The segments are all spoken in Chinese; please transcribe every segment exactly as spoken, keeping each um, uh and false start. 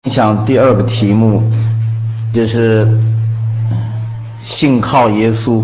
分享第二个题目就是信靠耶稣。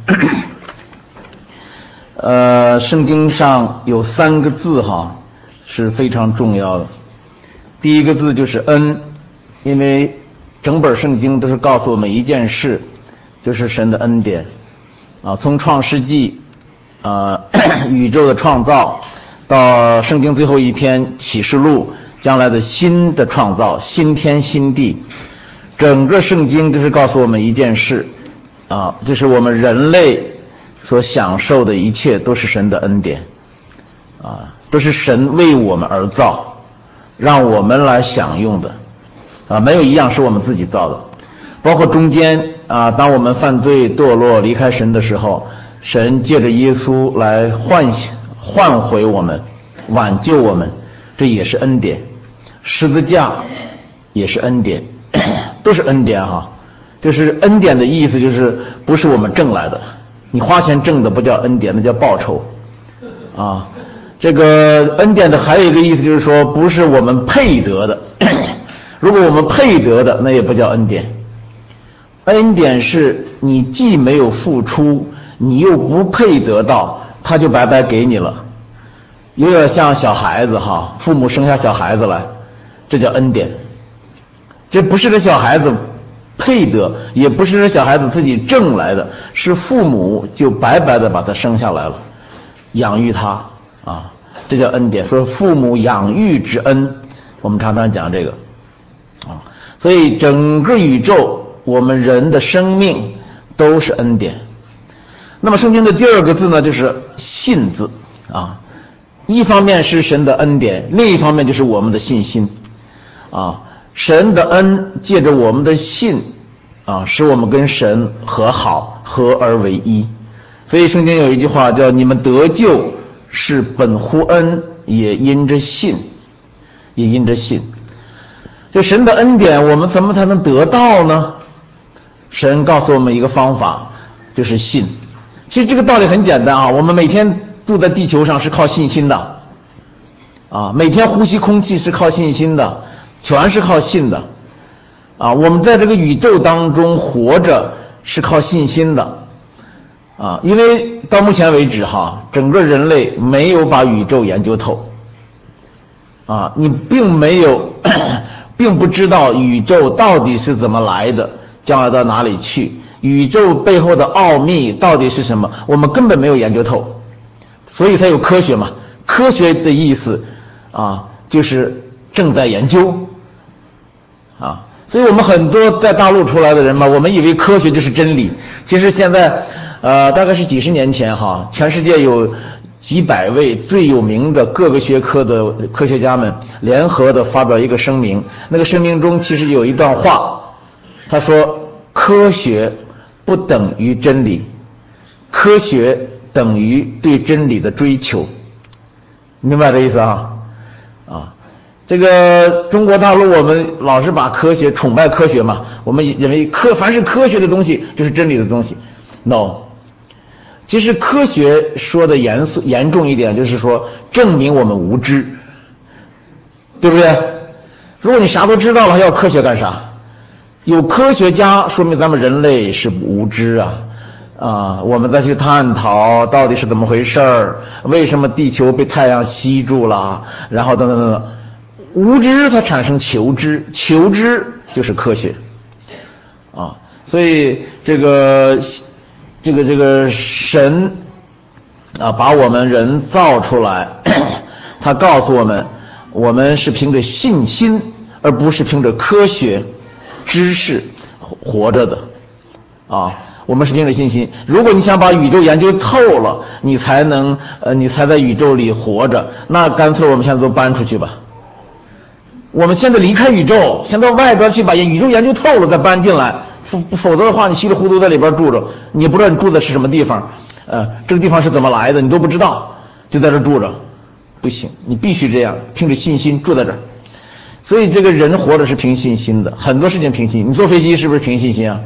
呃，圣经上有三个字哈是非常重要的。第一个字就是恩，因为整本圣经都是告诉我们一件事，就是神的恩典啊。从创世纪呃宇宙的创造到圣经最后一篇启示录，将来的新的创造，新天新地，整个圣经都是告诉我们一件事啊，就是我们人类所享受的一切都是神的恩典啊，都是神为我们而造，让我们来享用的啊，没有一样是我们自己造的。包括中间啊，当我们犯罪堕落离开神的时候，神借着耶稣来唤唤回我们，挽救我们，这也是恩典。十字架也是恩典，都是恩典哈。就是恩典的意思就是不是我们挣来的，你花钱挣的不叫恩典，那叫报酬啊。这个恩典的还有一个意思就是说不是我们配得的，如果我们配得的那也不叫恩典。恩典是你既没有付出，你又不配得到，他就白白给你了。有点像小孩子哈，父母生下小孩子来，这叫恩典。这不是这小孩子配得，也不是这小孩子自己挣来的，是父母就白白的把他生下来了，养育他啊，这叫恩典。说父母养育之恩，我们常常讲这个啊。所以整个宇宙，我们人的生命都是恩典。那么圣经的第二个字呢，就是信字啊。一方面是神的恩典，另一方面就是我们的信心啊。神的恩借着我们的信啊，使我们跟神和好，合而为一。所以圣经有一句话叫你们得救是本乎恩，也因着信，也因着信。就神的恩典我们怎么才能得到呢？神告诉我们一个方法，就是信。其实这个道理很简单啊，我们每天住在地球上是靠信心的啊，每天呼吸空气是靠信心的，全是靠信的啊。我们在这个宇宙当中活着是靠信心的啊，因为到目前为止哈，整个人类没有把宇宙研究透啊，你并没有并不知道宇宙到底是怎么来的，将来到哪里去，宇宙背后的奥秘到底是什么，我们根本没有研究透。所以才有科学嘛，科学的意思啊，就是正在研究啊。所以我们很多在大陆出来的人嘛，我们以为科学就是真理。其实现在呃，大概是几十年前哈，全世界有几百位最有名的各个学科的科学家们联合的发表一个声明，那个声明中其实有一段话，他说科学不等于真理，科学等于对真理的追求。明白这意思啊？啊，这个中国大陆我们老是把科学崇拜科学嘛，我们认为科凡是科学的东西就是真理的东西。No， 其实科学说的严肃严重一点，就是说证明我们无知，对不对？如果你啥都知道了，还要科学干啥？有科学家说明咱们人类是无知啊。啊，我们再去探讨到底是怎么回事儿，为什么地球被太阳吸住了，然后等等等等。无知它产生求知，求知就是科学啊。所以这个这个这个神啊，把我们人造出来，他告诉我们，我们是凭着信心，而不是凭着科学知识活着的啊。我们是凭着信心。如果你想把宇宙研究透了，你才能呃，你才在宇宙里活着，那干脆我们现在都搬出去吧。我们现在离开宇宙，先到外边去把宇宙研究透了再搬进来，否否则的话你稀里糊涂在里边住着，你也不知道你住的是什么地方，呃，这个地方是怎么来的你都不知道，就在这住着，不行，你必须这样，凭着信心住在这儿。所以这个人活着是凭信心的，很多事情凭信心。你坐飞机是不是凭信心啊？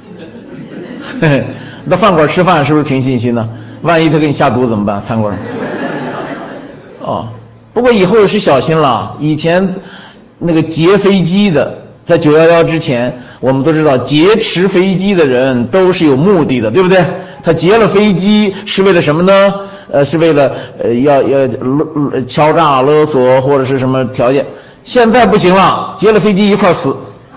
到饭馆吃饭是不是凭信心呢？万一他给你下毒怎么办？餐馆哦，不过以后是小心了。以前那个劫飞机的，在九一一之前，我们都知道劫持飞机的人都是有目的的，对不对？他劫了飞机是为了什么呢？呃，是为了呃要要勒敲诈勒索或者是什么条件。现在不行了，劫了飞机一块死，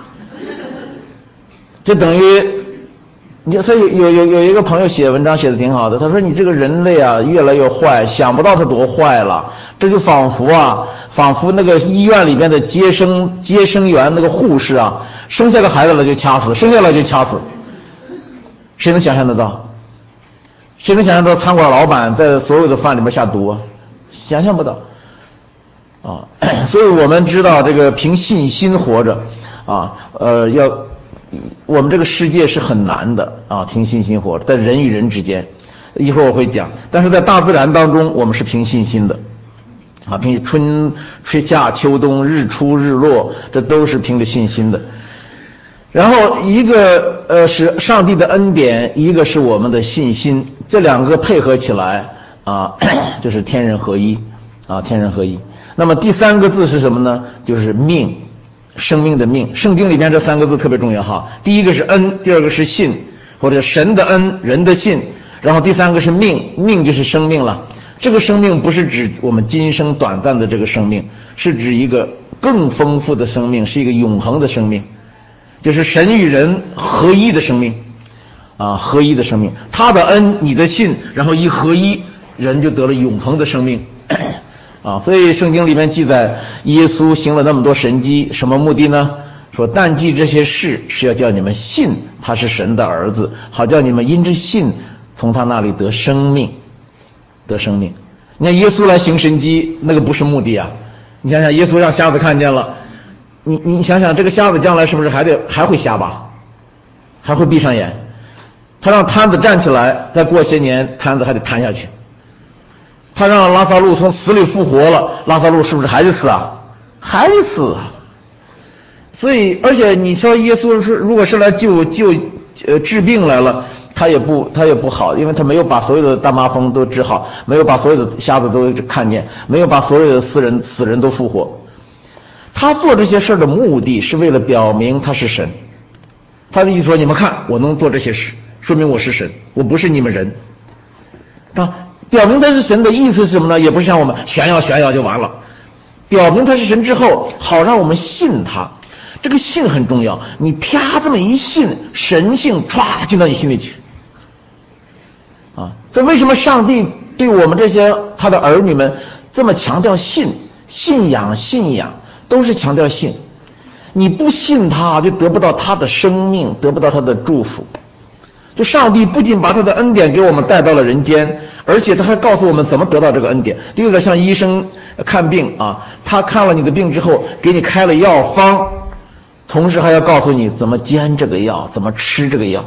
就等于你所以有有有一个朋友写文章写的挺好的，他说你这个人类啊越来越坏，想不到他多坏了。这就仿佛啊，仿佛那个医院里边的接生接生员那个护士啊，生下个孩子了就掐死，生下来就掐死。谁能想象得到？谁能想象到餐馆老板在所有的饭里面下毒啊？想象不到啊！所以我们知道这个凭信心活着啊，呃，要我们这个世界是很难的啊，凭信心活着，在人与人之间，一会儿我会讲。但是在大自然当中，我们是凭信心的啊，凭春春夏秋冬日出日落，这都是凭着信心的。然后一个呃是上帝的恩典，一个是我们的信心，这两个配合起来啊，就是天人合一啊，天人合一。那么第三个字是什么呢？就是命，生命的命。圣经里边这三个字特别重要哈。第一个是恩，第二个是信，或者神的恩，人的信，然后第三个是命，命就是生命了。这个生命不是指我们今生短暂的这个生命，是指一个更丰富的生命，是一个永恒的生命。就是神与人合一的生命啊，合一的生命，他的恩你的信，然后一合一，人就得了永恒的生命啊。所以圣经里面记载耶稣行了那么多神迹，什么目的呢？说但记这些事是要叫你们信他是神的儿子，好叫你们因着信从他那里得生命，得生命。你看耶稣来行神迹，那个不是目的啊。你想想耶稣让瞎子看见了，你你想想这个瞎子将来是不是还得还会瞎吧，还会闭上眼？他让瘫子站起来，再过些年瘫子还得瘫下去。他让拉撒路从死里复活了，拉撒路是不是还得死啊？还得死啊！所以而且你说耶稣是如果是来救救呃治病来了，他也不他也不好，因为他没有把所有的大麻风都治好，没有把所有的瞎子都看见，没有把所有的死人死人都复活。他做这些事的目的是为了表明他是神。他的意思说，你们看我能做这些事，说明我是神，我不是你们人。他表明他是神的意思是什么呢？也不是像我们炫耀炫耀就完了，表明他是神之后，好让我们信他。这个信很重要，你啪这么一信，神性歘进到你心里去啊！所以为什么上帝对我们这些他的儿女们这么强调信？信仰信仰都是强调信，你不信他就得不到他的生命，得不到他的祝福。就上帝不仅把他的恩典给我们带到了人间，而且他还告诉我们怎么得到这个恩典。就有点像医生看病啊，他看了你的病之后给你开了药方，同时还要告诉你怎么煎这个药，怎么吃这个药。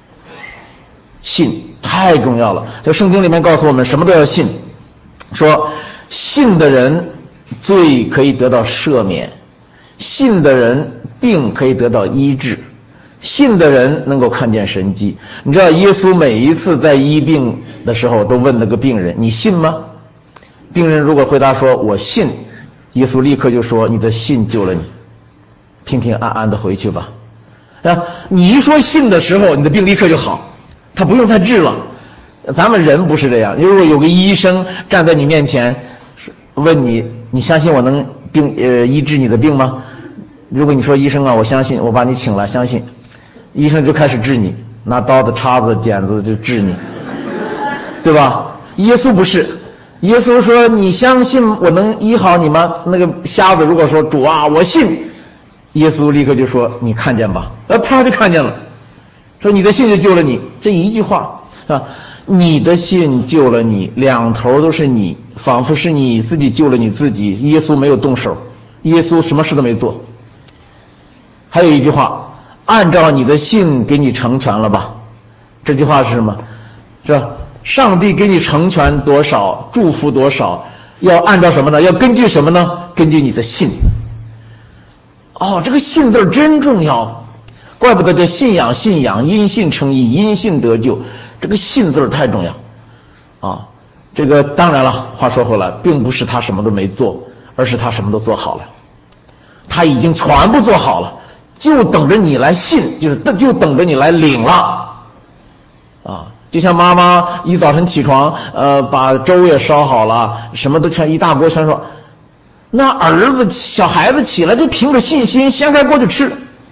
信太重要了，就圣经里面告诉我们什么都要信，说信的人罪可以得到赦免，信的人病可以得到医治，信的人能够看见神迹。你知道耶稣每一次在医病的时候都问那个病人，你信吗？病人如果回答说我信，耶稣立刻就说你的信救了你，平平安安的回去吧。啊，你一说信的时候，你的病立刻就好，他不用再治了。咱们人不是这样，如果有个医生站在你面前问你，你相信我能病呃医治你的病吗？如果你说医生啊，我相信，我把你请来，相信，医生就开始治你，拿刀子叉子剪子就治你，对吧？耶稣不是，耶稣说你相信我能医好你吗？那个瞎子如果说主啊我信，耶稣立刻就说你看见吧，呃啪就看见了，说你的信就救了你，这一句话是吧？你的信救了你，两头都是你，仿佛是你自己救了你自己。耶稣没有动手，耶稣什么事都没做。还有一句话，按照你的信给你成全了吧。这句话是什么？是吧？上帝给你成全多少，祝福多少，要按照什么呢？要根据什么呢？根据你的信。哦，这个信字真重要，怪不得这信仰信仰，因信称义，因信得救。这个信字太重要啊！这个当然了，话说回来，并不是他什么都没做，而是他什么都做好了。 他已经全部做好了，就等着你来信，就是就等着你来领了啊。就像妈妈一早晨起床，呃，把粥也烧好了，什么都全一大锅全烧，那儿子小孩子起来就凭着信心掀开锅就吃，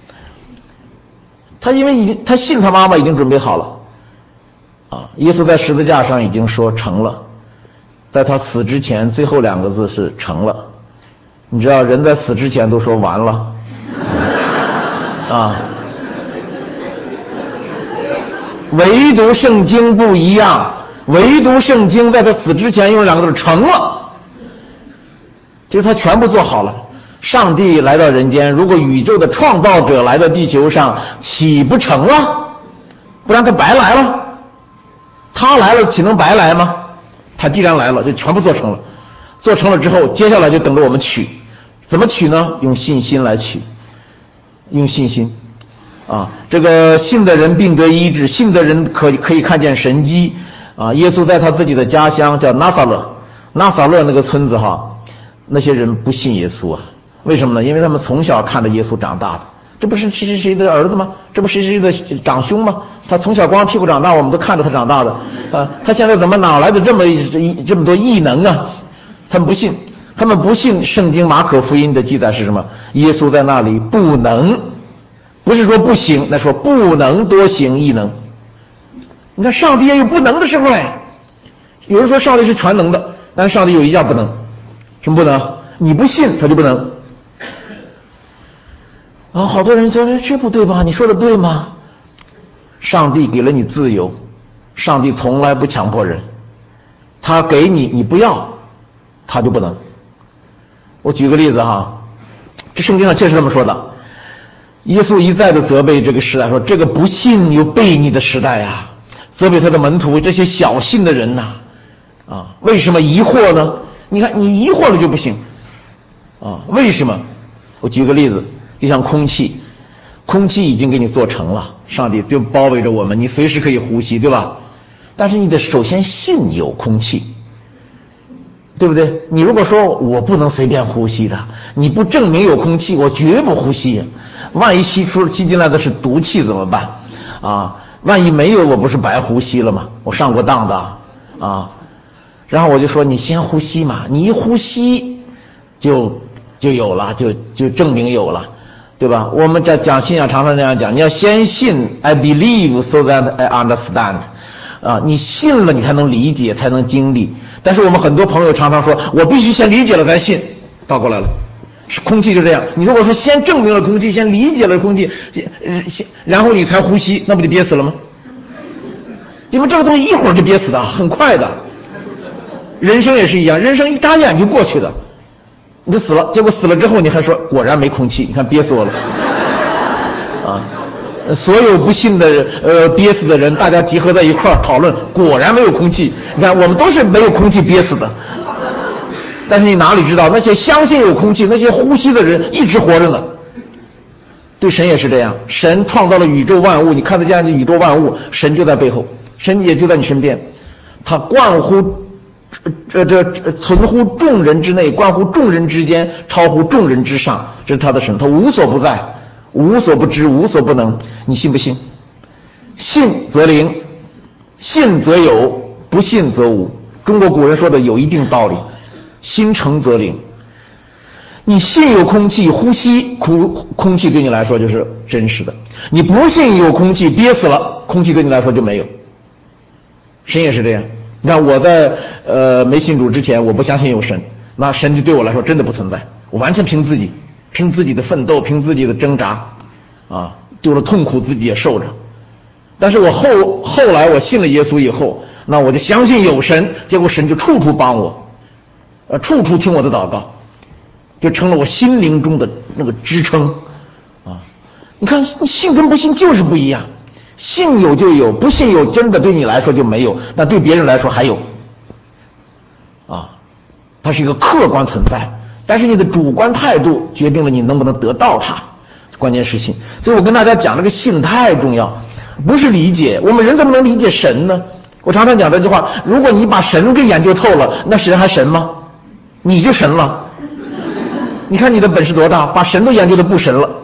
他因为已经他信他妈妈已经准备好了啊。耶稣在十字架上已经说成了，在他死之前最后两个字是成了。你知道人在死之前都说完了啊，唯独圣经不一样，唯独圣经在他死之前用两个字成了，就是他全部做好了。上帝来到人间，如果宇宙的创造者来到地球上，岂不成了？不然他白来了，他来了岂能白来吗？他既然来了，就全部做成了。做成了之后，接下来就等着我们取。怎么取呢？用信心来取，用信心啊！这个信的人病得医治，信的人可以可以看见神迹啊！耶稣在他自己的家乡叫拿撒勒，拿撒勒那个村子哈，那些人不信耶稣啊，为什么呢？因为他们从小看着耶稣长大的，这不是谁谁谁的儿子吗？这不是谁谁的长兄吗？他从小光屁股长大，我们都看着他长大的啊！他现在怎么哪来的这么这么多异能啊？他们不信，他们不信圣经马可福音的记载是什么？耶稣在那里不能，不是说不行，那说不能多行异能。你看上帝也有不能的时候嘞。有人说上帝是全能的，但是上帝有一样不能，什么不能？你不信他就不能。啊，好多人说这不对吧？你说的对吗？上帝给了你自由，上帝从来不强迫人，他给你你不要，他就不能。我举个例子哈，这圣经上确实这么说的。耶稣一再的责备这个时代，说这个不信又悖逆的时代啊，责备他的门徒这些小信的人呐，啊，为什么疑惑呢？你看你疑惑了就不行啊，为什么？我举个例子，就像空气，空气已经给你做成了，上帝就包围着我们，你随时可以呼吸，对吧？但是你得首先信有空气，对不对？你如果说我不能随便呼吸的，你不证明有空气，我绝不呼吸。万一吸出吸进来的是毒气怎么办？啊，万一没有，我不是白呼吸了吗？我上过当的啊。然后我就说你先呼吸嘛，你一呼吸就就有了，就就证明有了，对吧？我们在讲信仰常常这样讲，你要先信 I believe so that I understand 啊，你信了你才能理解，才能经历。但是我们很多朋友常常说我必须先理解了再信，倒过来了，是空气就这样。你如果说先证明了空气，先理解了空气，然后你才呼吸，那不就憋死了吗？因为这个东西一会儿就憋死的，很快的。人生也是一样，人生一眨眼就过去的，你就死了，结果死了之后你还说果然没空气，你看憋死我了啊！所有不信的呃憋死的人，大家集合在一块儿讨论，果然没有空气。你看我们都是没有空气憋死的，但是你哪里知道那些相信有空气，那些呼吸的人一直活着呢。对神也是这样，神创造了宇宙万物，你看得见的宇宙万物，神就在背后，神也就在你身边，他关乎这这这存乎众人之内，关乎众人之间，超乎众人之上，这是他的神，他无所不在，无所不知，无所不能。你信不信？信则灵，信则有，不信则无。中国古人说的有一定道理，心诚则灵。你信有空气，呼吸空空气对你来说就是真实的，你不信有空气，憋死了，空气对你来说就没有。神也是这样。你看我在呃没信主之前，我不相信有神，那神就对我来说真的不存在，我完全凭自己，凭自己的奋斗，凭自己的挣扎啊，丢了痛苦自己也受着。但是我后后来我信了耶稣以后，那我就相信有神，结果神就处处帮我，呃处处听我的祷告，就成了我心灵中的那个支撑啊。你看信跟不信就是不一样，信有就有，不信有真的对你来说就没有，但对别人来说还有啊，它是一个客观存在，但是你的主观态度决定了你能不能得到它，关键是信。所以我跟大家讲这个信太重要，不是理解，我们人怎么能理解神呢？我常常讲这句话，如果你把神给研究透了，那神还神吗？你就神了你看你的本事多大，把神都研究的不神了。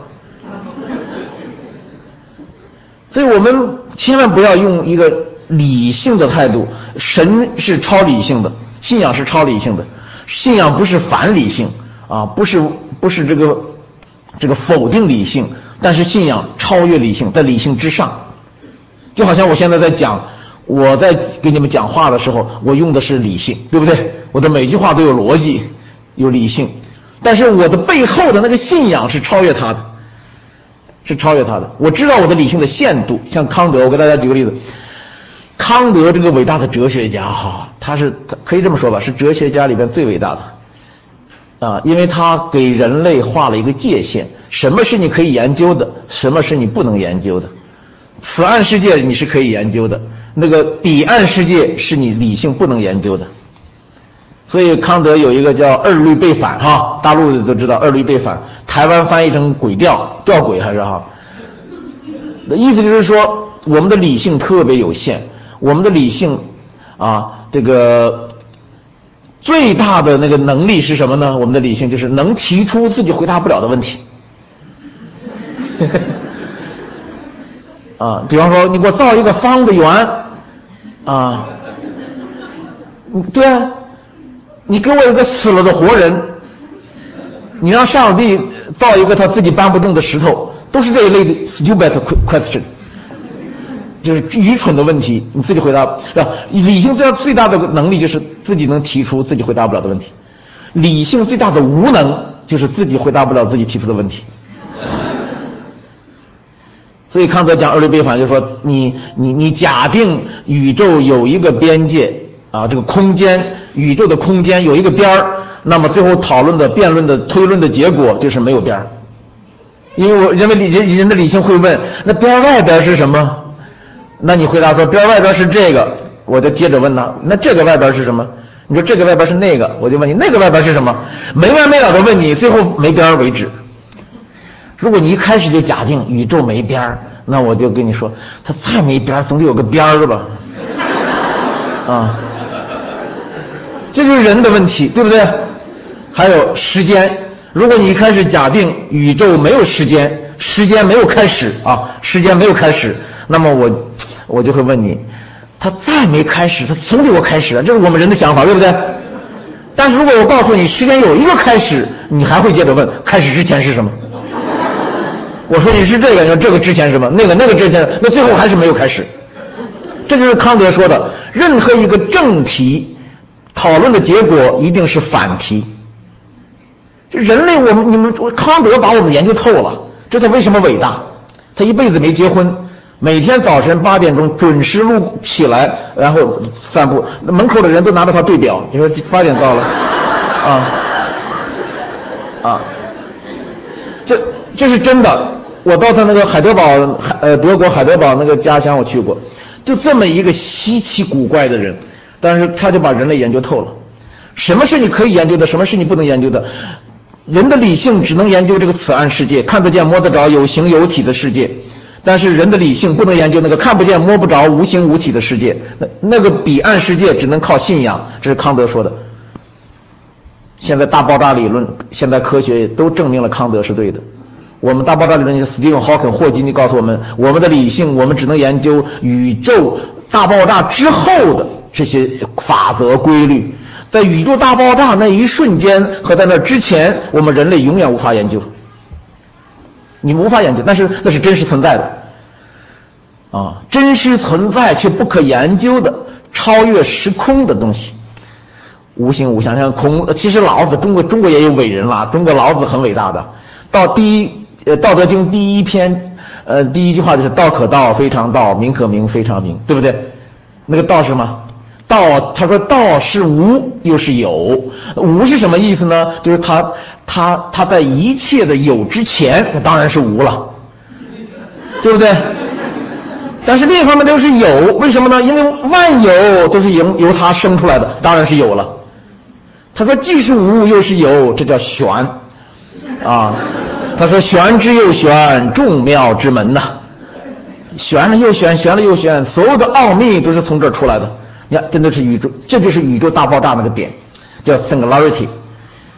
所以我们千万不要用一个理性的态度，神是超理性的，信仰是超理性的，信仰不是反理性啊，不是不是这个这个否定理性，但是信仰超越理性，在理性之上。就好像我现在在讲，我在给你们讲话的时候，我用的是理性，对不对？我的每句话都有逻辑，有理性，但是我的背后的那个信仰是超越它的，是超越它的。我知道我的理性的限度，像康德，我给大家举个例子，康德这个伟大的哲学家哈，他是可以这么说吧，是哲学家里边最伟大的啊，因为他给人类画了一个界限，什么是你可以研究的，什么是你不能研究的。此岸世界你是可以研究的，那个彼岸世界是你理性不能研究的。所以康德有一个叫二律背反哈，大陆的都知道二律背反，台湾翻译成轨调，吊诡还是哈。的意思就是说，我们的理性特别有限，我们的理性啊，这个最大的那个能力是什么呢？我们的理性就是能提出自己回答不了的问题。啊，比方说你给我造一个方的圆，啊，对啊，你给我一个死了的活人，你让上帝造一个他自己搬不动的石头，都是这一类的 stupid question， 就是愚蠢的问题，你自己回答。理性最最大的能力就是自己能提出自己回答不了的问题，理性最大的无能就是自己回答不了自己提出的问题。所以康德讲二律背反，就是说你你你假定宇宙有一个边界啊，这个空间，宇宙的空间有一个边儿，那么最后讨论的、辩论的、推论的结果就是没有边儿。因为我认为人人的理性会问，那边外边是什么？那你回答说边外边是这个，我就接着问他，那这个外边是什么？你说这个外边是那个，我就问你那个外边是什么？没完没了的问你，最后没边为止。如果你一开始就假定宇宙没边儿，那我就跟你说，它再没边儿，总得有个边儿吧？啊，这就是人的问题，对不对？还有时间，如果你一开始假定宇宙没有时间，时间没有开始啊，时间没有开始，那么我我就会问你，它再没开始，它总得有开始啊，这是我们人的想法，对不对？但是如果我告诉你时间有一个开始，你还会接着问，开始之前是什么？我说你是这个，你说这个之前是什么？那个那个之前，那最后还是没有开始。这就是康德说的，任何一个正题讨论的结果一定是反题。就人类，我们你们康德把我们研究透了，这他为什么伟大？他一辈子没结婚，每天早晨八点钟准时录起来，然后散步，门口的人都拿着他对表，你说八点到了，啊啊，这这是真的。我到他那个海德堡，呃，德国海德堡那个家乡我去过，就这么一个稀奇古怪的人，但是他就把人类研究透了。什么是你可以研究的，什么是你不能研究的？人的理性只能研究这个此岸世界，看得见摸得着有形有体的世界，但是人的理性不能研究那个看不见摸不着无形无体的世界，那那个彼岸世界只能靠信仰，这是康德说的。现在大爆炸理论，现代科学都证明了康德是对的。我们大爆炸理论，斯蒂芬·霍肯霍金就告诉我们，我们的理性，我们只能研究宇宙大爆炸之后的这些法则规律，在宇宙大爆炸那一瞬间和在那之前，我们人类永远无法研究，你们无法研究，但是那是真实存在的啊，真实存在却不可研究的超越时空的东西，无形无相。像孔，其实老子，中国中国也有伟人啦，中国老子很伟大的，到第一呃，《道德经》第一篇，呃，第一句话就是“道可道，非常道；名可名，非常名”，对不对？那个道是什么？道，他说道是无，又是有。无是什么意思呢？就是他他他在一切的有之前，那当然是无了，对不对？但是另一方面都是有，为什么呢？因为万有都是由由他生出来的，当然是有了。他说既是无又是有，这叫玄啊。他说玄之又玄，众妙之门呐，玄了又玄，玄了又玄，所有的奥秘都是从这儿出来的。你看，真的是宇宙，这就是宇宙大爆炸那个点，叫 singularity。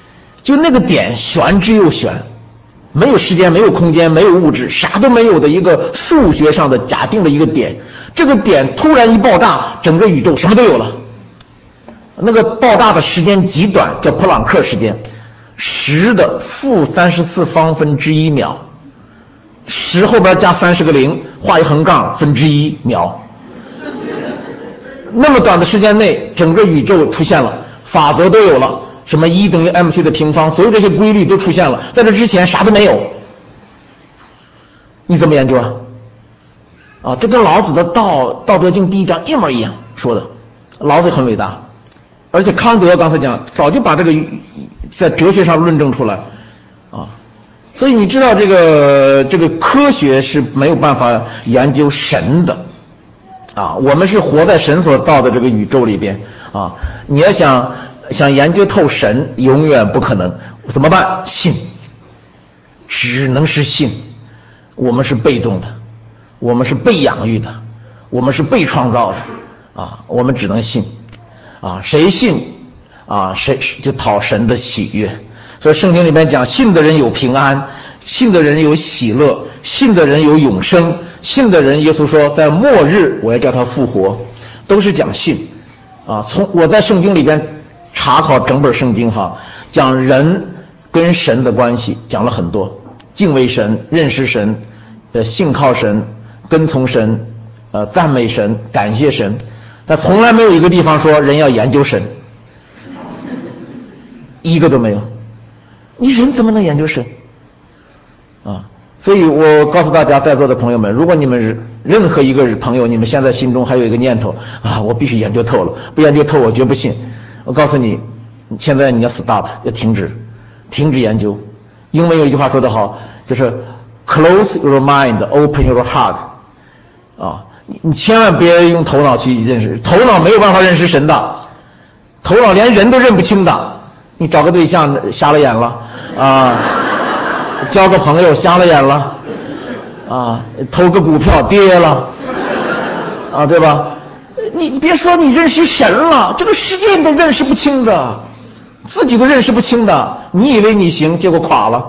就那个点玄之又玄，没有时间，没有空间，没有物质，啥都没有的一个数学上的假定的一个点，这个点突然一爆炸，整个宇宙什么都有了。那个爆炸的时间极短，叫普朗克时间，十的负三十四方分之一秒，十后边加三十个零，画一横杠，分之一秒。那么短的时间内，整个宇宙出现了，法则都有了，什么 E 等于 mc 的平方，所有这些规律都出现了。在这之前啥都没有，你怎么研究啊？啊，这跟老子的道《道德经》第一章一模一样说的。老子很伟大，而且康德刚才讲早就把这个在哲学上论证出来啊。所以你知道这个这个科学是没有办法研究神的啊，我们是活在神所造的这个宇宙里边啊。你要想想研究透神，永远不可能。怎么办？信，只能是信。我们是被动的，我们是被养育的，我们是被创造的啊，我们只能信啊。谁信啊，谁就讨神的喜悦。所以圣经里面讲，信的人有平安，信的人有喜乐，信的人有永生，信的人耶稣说在末日我要叫他复活，都是讲信啊。从我在圣经里边查考整本圣经哈，讲人跟神的关系讲了很多，敬畏神，认识神，呃，信靠神，跟从神，呃，赞美神，感谢神，但从来没有一个地方说人要研究神，一个都没有。你人怎么能研究神啊？所以我告诉大家，在座的朋友们，如果你们任何一个朋友，你们现在心中还有一个念头啊，我必须研究透了，不研究透我绝不信。我告诉你，现在你要 stop， 要停止，停止研究。英文有一句话说得好，就是 close your mind, open your heart。啊，你千万别用头脑去认识，头脑没有办法认识神的，头脑连人都认不清的。你找个对象瞎了眼了啊，交个朋友瞎了眼了啊，投个股票跌了啊，对吧？你你别说你认识神了，这个世界你都认识不清的，自己都认识不清的，你以为你行，结果垮了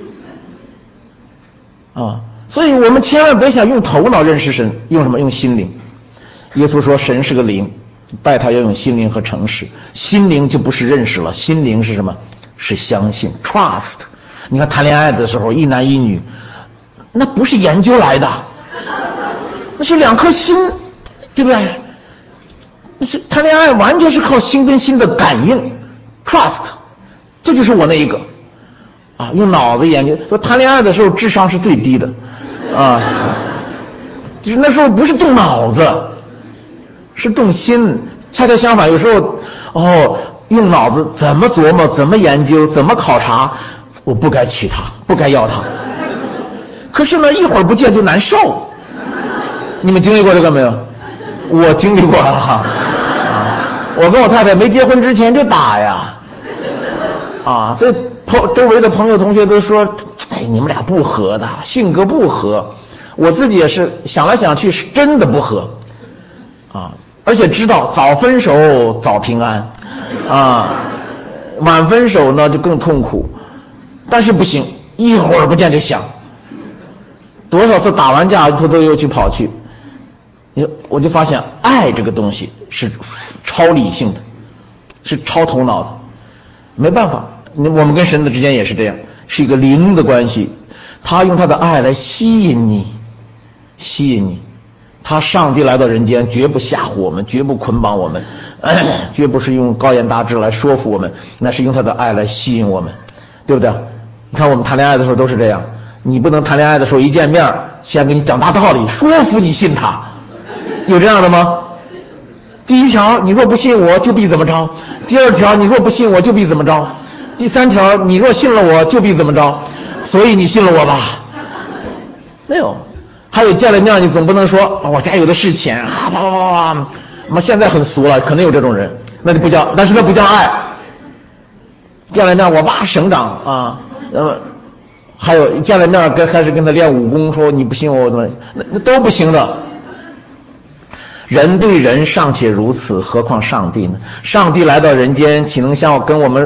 啊！所以我们千万别想用头脑认识神，用什么？用心灵。耶稣说神是个灵，拜他要用心灵和诚实。心灵就不是认识了，心灵是什么？是相信 trust。 你看谈恋爱的时候，一男一女，那不是研究来的，那是两颗心，对不对？那是谈恋爱完全是靠心跟心的感应 trust。 这就是我那一个啊，用脑子研究。说谈恋爱的时候智商是最低的啊，就是那时候不是动脑子，是动心。恰恰相反，有时候哦用脑子怎么琢磨，怎么研究，怎么考察，我不该娶她，不该要她。可是呢，一会儿不见就难受。你们经历过这个没有？我经历过了哈。我跟我太太没结婚之前就打呀，啊，所以朋周围的朋友同学都说，哎，你们俩不合的，性格不合。我自己也是想来想去，是真的不合，啊，而且知道早分手早平安，啊，晚分手呢就更痛苦。但是不行，一会儿不见就想，多少次打完架偷偷又去跑去。我就发现爱这个东西是超理性的，是超头脑的，没办法。我们跟神的之间也是这样，是一个灵的关系，他用他的爱来吸引你，吸引你。他上帝来到人间，绝不吓唬我们，绝不捆绑我们，绝不是用高言大志来说服我们，那是用他的爱来吸引我们，对不对？你看我们谈恋爱的时候都是这样，你不能谈恋爱的时候一见面先给你讲大道理，说服你信他，有这样的吗？第一条，你若不信我就必怎么着；第二条，你若不信我就必怎么着；第三条，你若信了我就必怎么着。所以你信了我吧？没有。还有见了面，你总不能说、哦、我家有的是钱啊，啪啪啪啪。妈，现在很俗了，可能有这种人，那就不叫，但是那不叫爱。见了面，我爸省长啊，呃，还有见了面跟开始跟他练武功，说你不信我，我怎么？那那都不行的。人对人尚且如此，何况上帝呢？上帝来到人间，岂能像跟我们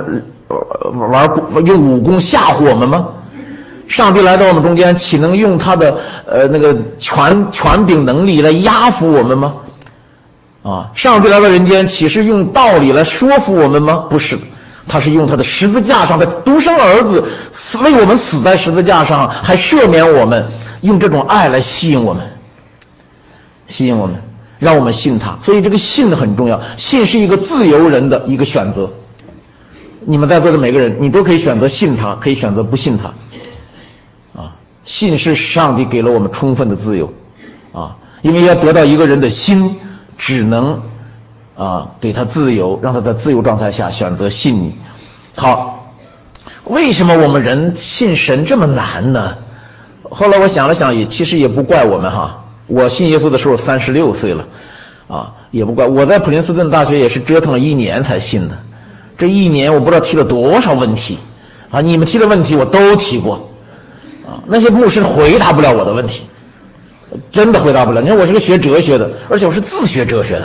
玩用武功吓唬我们吗？上帝来到我们中间，岂能用他的呃那个权权柄能力来压服我们吗？啊，上帝来到人间，岂是用道理来说服我们吗？不是，他是用他的十字架上的独生儿子为我们死在十字架上，还赦免我们，用这种爱来吸引我们，吸引我们，让我们信他。所以这个信很重要，信是一个自由人的一个选择。你们在座的每个人，你都可以选择信他，可以选择不信他。啊，信是上帝给了我们充分的自由，啊，因为要得到一个人的心，只能啊给他自由，让他在自由状态下选择信你。好，为什么我们人信神这么难呢？后来我想了想，也其实也不怪我们哈。我信耶稣的时候三十六岁了，啊，也不怪我在普林斯顿大学也是折腾了一年才信的。这一年我不知道提了多少问题，啊，你们提的问题我都提过。啊，那些牧师回答不了我的问题，真的回答不了。你看我是个学哲学的，而且我是自学哲学的。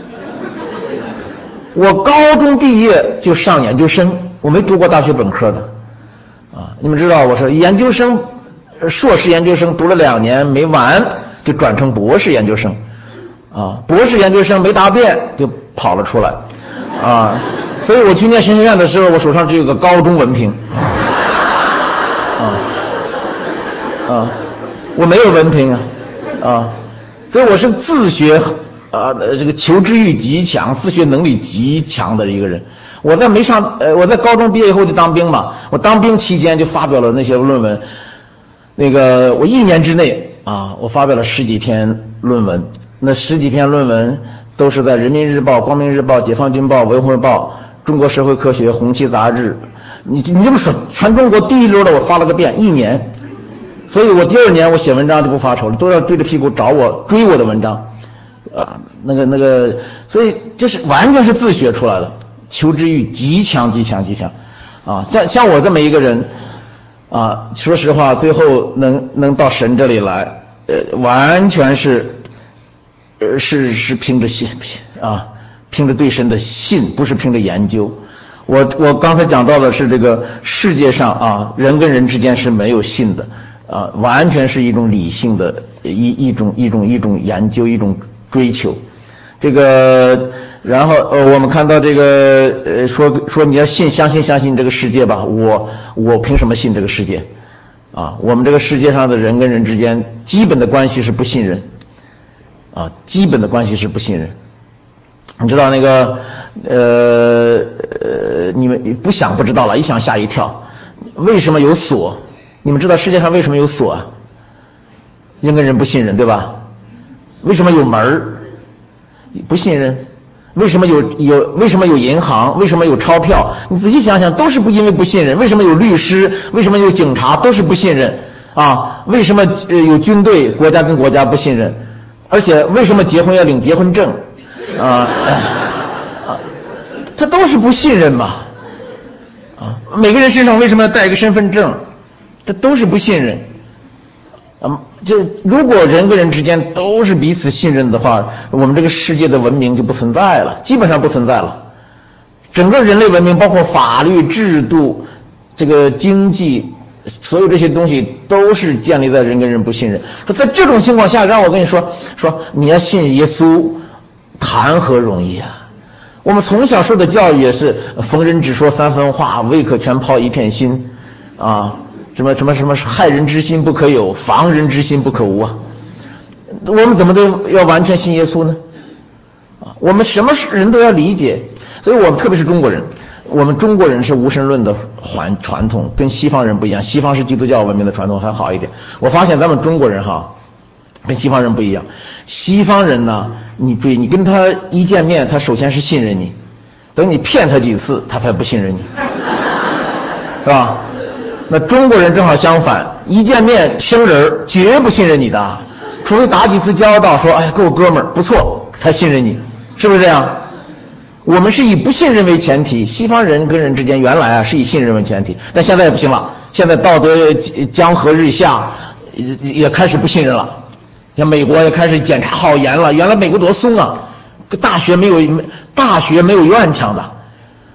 我高中毕业就上研究生，我没读过大学本科的。啊，你们知道我是研究生，硕士研究生读了两年没完，就转成博士研究生。啊，博士研究生没答辩就跑了出来。啊，所以我去念神学院的时候，我手上只有个高中文凭。啊。啊，我没有文凭啊，啊，所以我是自学啊，这个求知欲极强，自学能力极强的一个人。我在没上，呃，我在高中毕业以后就当兵嘛，我当兵期间就发表了那些论文，那个我一年之内啊，我发表了十几篇论文，那十几篇论文都是在《人民日报》、《光明日报》、《解放军报》、《文汇报》、《中国社会科学》、《红旗杂志》，你你这么说，全中国第一流的我发了个遍，一年。所以我第二年我写文章就不发愁了，都要追着屁股找我追我的文章，啊，那个那个，所以这是完全是自学出来的，求知欲极强极强极强，啊，像像我这么一个人，啊，说实话，最后能能到神这里来，呃，完全是，呃，是是凭着信啊，凭着对神的信，不是凭着研究。我我刚才讲到的是这个世界上啊，人跟人之间是没有信的。啊，完全是一种理性的一一种一种一种研究，一种追求。这个，然后呃，我们看到这个呃，说说你要信，相信相信这个世界吧。我我凭什么信这个世界？啊，我们这个世界上的人跟人之间基本的关系是不信任，啊，基本的关系是不信任。你知道那个呃呃，你们不想不知道了，一想吓一跳。为什么有锁？你们知道世界上为什么有锁啊？人跟人不信任，对吧？为什么有门儿？不信任。为什么有有为什么有银行？为什么有钞票？你仔细想想，都是不因为不信任。为什么有律师？为什么有警察？都是不信任啊？为什么呃有军队？国家跟国家不信任。而且为什么结婚要领结婚证？啊啊，这都是不信任嘛。啊，每个人身上为什么要带一个身份证？这都是不信任，嗯，这如果人跟人之间都是彼此信任的话，我们这个世界的文明就不存在了，基本上不存在了。整个人类文明，包括法律制度、这个经济，所有这些东西都是建立在人跟人不信任。在这种情况下，让我跟你说说，你要信耶稣，谈何容易啊！我们从小受的教育也是逢人只说三分话，未可全抛一片心，啊。什么什么什么害人之心不可有，防人之心不可无啊！我们怎么都要完全信耶稣呢？啊，我们什么人都要理解，所以我们特别是中国人，我们中国人是无神论的传传统，跟西方人不一样。西方是基督教文明的传统还好一点。我发现咱们中国人哈，跟西方人不一样。西方人呢，你注意，你跟他一见面，他首先是信任你，等你骗他几次，他才不信任你，是吧？那中国人正好相反，一见面生人绝不信任你的，除非打几次交道，说哎够哥们儿不错，才信任你，是不是这样？我们是以不信任为前提，西方人跟人之间原来啊是以信任为前提，但现在也不行了，现在道德江河日下，也开始不信任了。像美国也开始检查好严了，原来美国多松啊，大学没有大学没有院墙的。啊，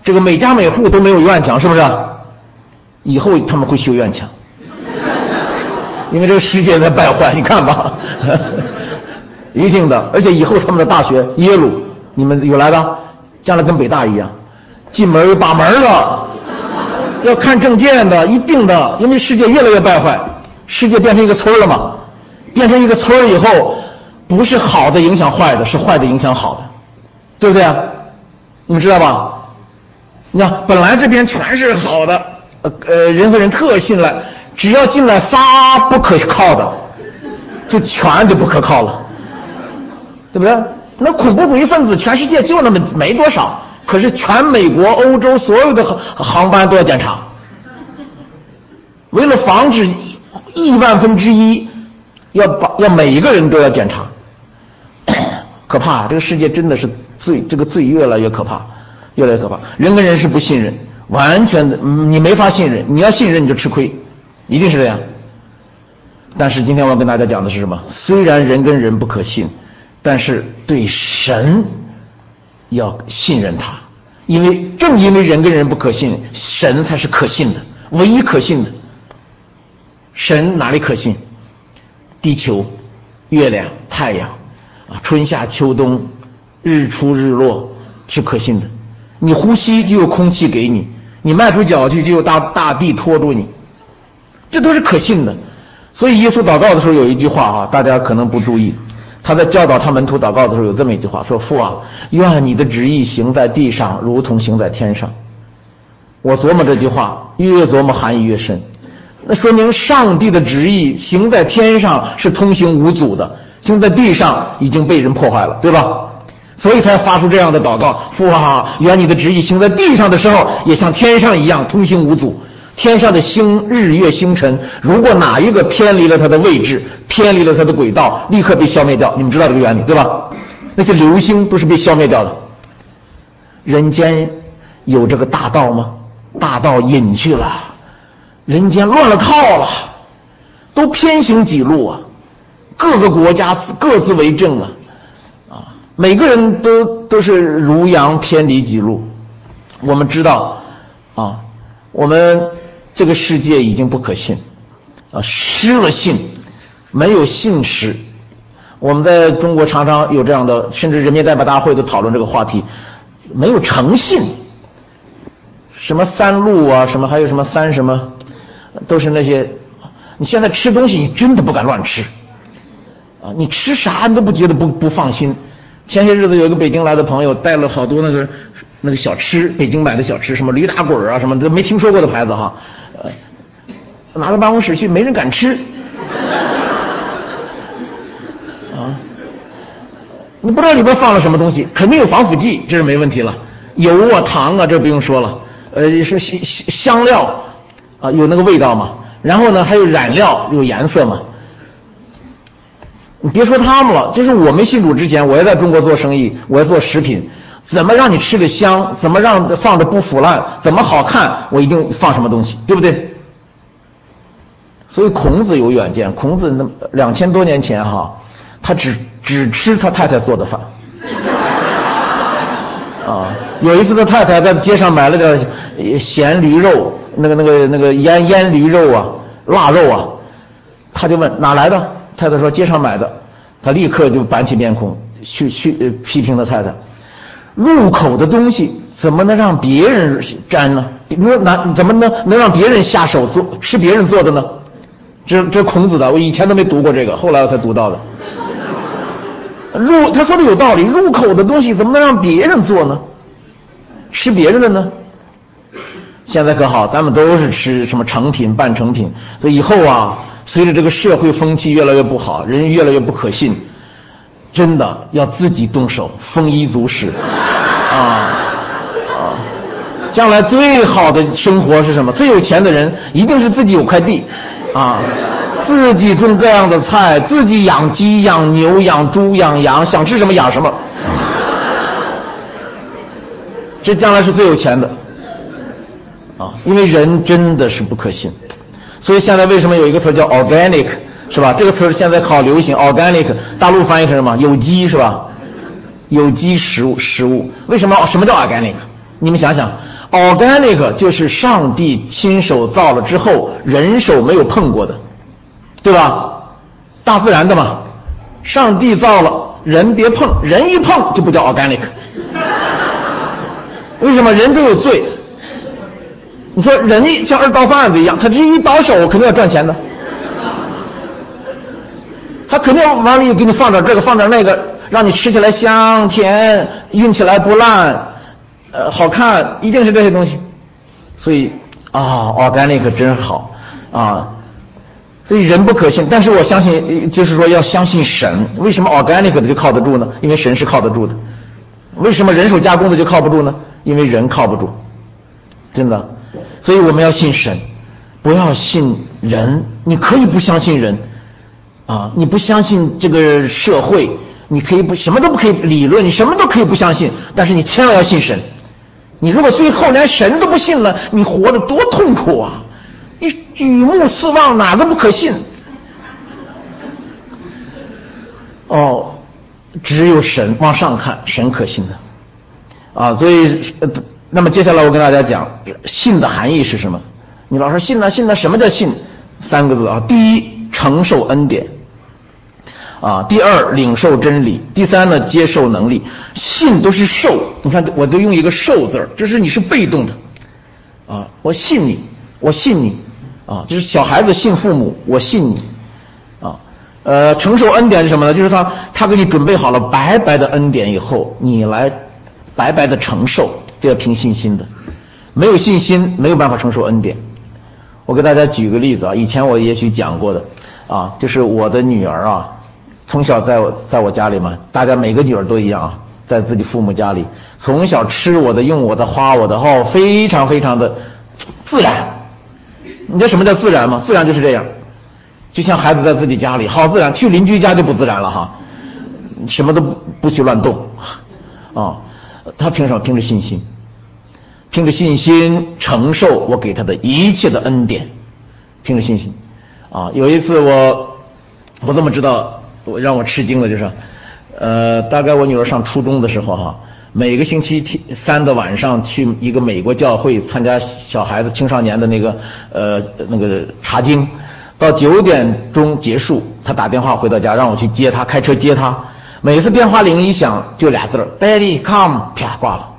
这个每家每户都没有院墙，是不是？以后他们会修院墙，因为这个世界在败坏，你看吧，一定的。而且以后他们的大学耶鲁，你们有来的，将来跟北大一样，进门有把门的，要看证件的，一定的。因为世界越来越败坏，世界变成一个村了嘛，变成一个村以后，不是好的影响坏的，是坏的影响好的，对不对啊？你们知道吧？你看，本来这边全是好的，呃呃，人和人特信赖，只要进来仨不可靠的，就全就不可靠了，对不对？那恐怖主义分子全世界就那么没多少，可是全美国、欧洲所有的航班都要检查，为了防止亿万分之一，要把要每一个人都要检查，可怕！这个世界真的是罪，这个罪越来越可怕。越来越可怕，人跟人是不信任，完全的，你没法信任，你要信任你就吃亏，一定是这样。但是今天我要跟大家讲的是什么？虽然人跟人不可信，但是对神要信任他，因为正因为人跟人不可信，神才是可信的，唯一可信的。神哪里可信？地球、月亮、太阳啊，春夏秋冬、日出日落是可信的。你呼吸就有空气给你，你迈出脚去就有大大地托住你，这都是可信的。所以耶稣祷告的时候有一句话啊，大家可能不注意，他在教导他门徒祷告的时候有这么一句话，说父啊，愿你的旨意行在地上如同行在天上。我琢磨这句话，越琢磨含义越深，那说明上帝的旨意行在天上是通行无阻的，行在地上已经被人破坏了，对吧？所以才发出这样的祷告，父啊，愿你的旨意行在地上的时候也像天上一样通行无阻。天上的星日月星辰，如果哪一个偏离了它的位置，偏离了它的轨道，立刻被消灭掉，你们知道这个原理对吧？那些流星都是被消灭掉的。人间有这个大道吗？大道隐去了，人间乱了套了，都偏行己路啊，各个国家各自为政啊，每个人都都是如羊偏离己路。我们知道啊，我们这个世界已经不可信啊，失了信，没有信实。我们在中国常常有这样的，甚至人民代表大会都讨论这个话题，没有诚信。什么三鹿啊，什么还有什么三什么，都是那些。你现在吃东西你真的不敢乱吃啊，你吃啥你都不觉得不不放心。前些日子有一个北京来的朋友带了好多那个那个小吃，北京买的小吃，什么驴打滚啊，什么都没听说过的牌子哈，呃，拿到办公室去，没人敢吃。啊，你不知道里边放了什么东西，肯定有防腐剂，这是没问题了。油啊、糖啊，这不用说了。呃，是香香料啊，有那个味道嘛。然后呢，还有染料，有颜色嘛。你别说他们了，就是我没信主之前，我也在中国做生意，我也做食品，怎么让你吃的香，怎么让放着不腐烂，怎么好看，我一定放什么东西，对不对？所以孔子有远见，孔子那两千多年前哈，他只只吃他太太做的饭。啊，有一次他太太在街上买了点咸驴肉，那个那个那个腌腌驴肉啊，腊肉啊，他就问哪来的？太太说街上买的。他立刻就板起面孔去去、呃、批评他太太，入口的东西怎么能让别人沾呢？能怎么能能让别人下手做吃别人做的呢？这这孔子的，我以前都没读过这个，后来我才读到的。入他说的有道理，入口的东西怎么能让别人做呢？吃别人的呢？现在可好，咱们都是吃什么成品半成品，所以以后啊，随着这个社会风气越来越不好，人越来越不可信，真的要自己动手，丰衣足食啊啊！将来最好的生活是什么？最有钱的人一定是自己有块地啊，自己种各样的菜，自己养鸡、养牛、养猪、养羊，想吃什么养什么，这将来是最有钱的啊！因为人真的是不可信。所以现在为什么有一个词叫 organic 是吧？这个词现在好流行 organic， 大陆翻译成什么？有机是吧？有机食物食物。为什么什么叫 organic？ 你们想想 organic 就是上帝亲手造了之后，人手没有碰过的，对吧？大自然的嘛，上帝造了，人别碰，人一碰就不叫 organic。为什么？人都有罪。你说人像二道贩子一样，他这一倒手肯定要赚钱的，他肯定往里给你放点这个放点那个，让你吃起来香甜，运起来不烂，呃，好看，一定是这些东西。所以啊 ，organic 真好啊。所以人不可信，但是我相信，就是说要相信神。为什么 organic 的就靠得住呢？因为神是靠得住的。为什么人手加工的就靠不住呢？因为人靠不住，真的。所以我们要信神，不要信人。你可以不相信人啊，你不相信这个社会，你可以不什么都不可以理论，你什么都可以不相信，但是你千万要信神。你如果最后连神都不信了，你活得多痛苦啊！你举目四望，哪个不可信？哦，只有神往上看，神可信的啊。所以，呃，那么接下来我跟大家讲，信的含义是什么？你老说信呢，信呢，什么叫信？三个字啊。第一，承受恩典啊；第二，领受真理；第三呢，接受能力。信都是受，你看我都用一个受字儿，这是你是被动的啊。我信你，我信你啊，就是小孩子信父母，我信你啊。呃，承受恩典是什么呢？就是他他给你准备好了白白的恩典以后，你来白白的承受，这要凭信心的。没有信心没有办法承受恩典。我给大家举个例子啊，以前我也许讲过的啊，就是我的女儿啊，从小在我在我家里嘛，大家每个女儿都一样啊，在自己父母家里，从小吃我的、用我的、花我的，哦，非常非常的自然。你知道什么叫自然吗？自然就是这样，就像孩子在自己家里，好自然，去邻居家就不自然了哈，什么都不不许乱动啊。他凭什么？凭着信心，凭着信心承受我给他的一切的恩典，凭着信心啊。有一次我我怎么知道我让我吃惊了，就是呃大概我女儿上初中的时候哈，每个星期三的晚上去一个美国教会参加小孩子青少年的那个呃那个查经，到九点钟结束，她打电话回到家让我去接她，开车接她。每次电话铃一响就俩字儿 Daddy come， 啪挂了。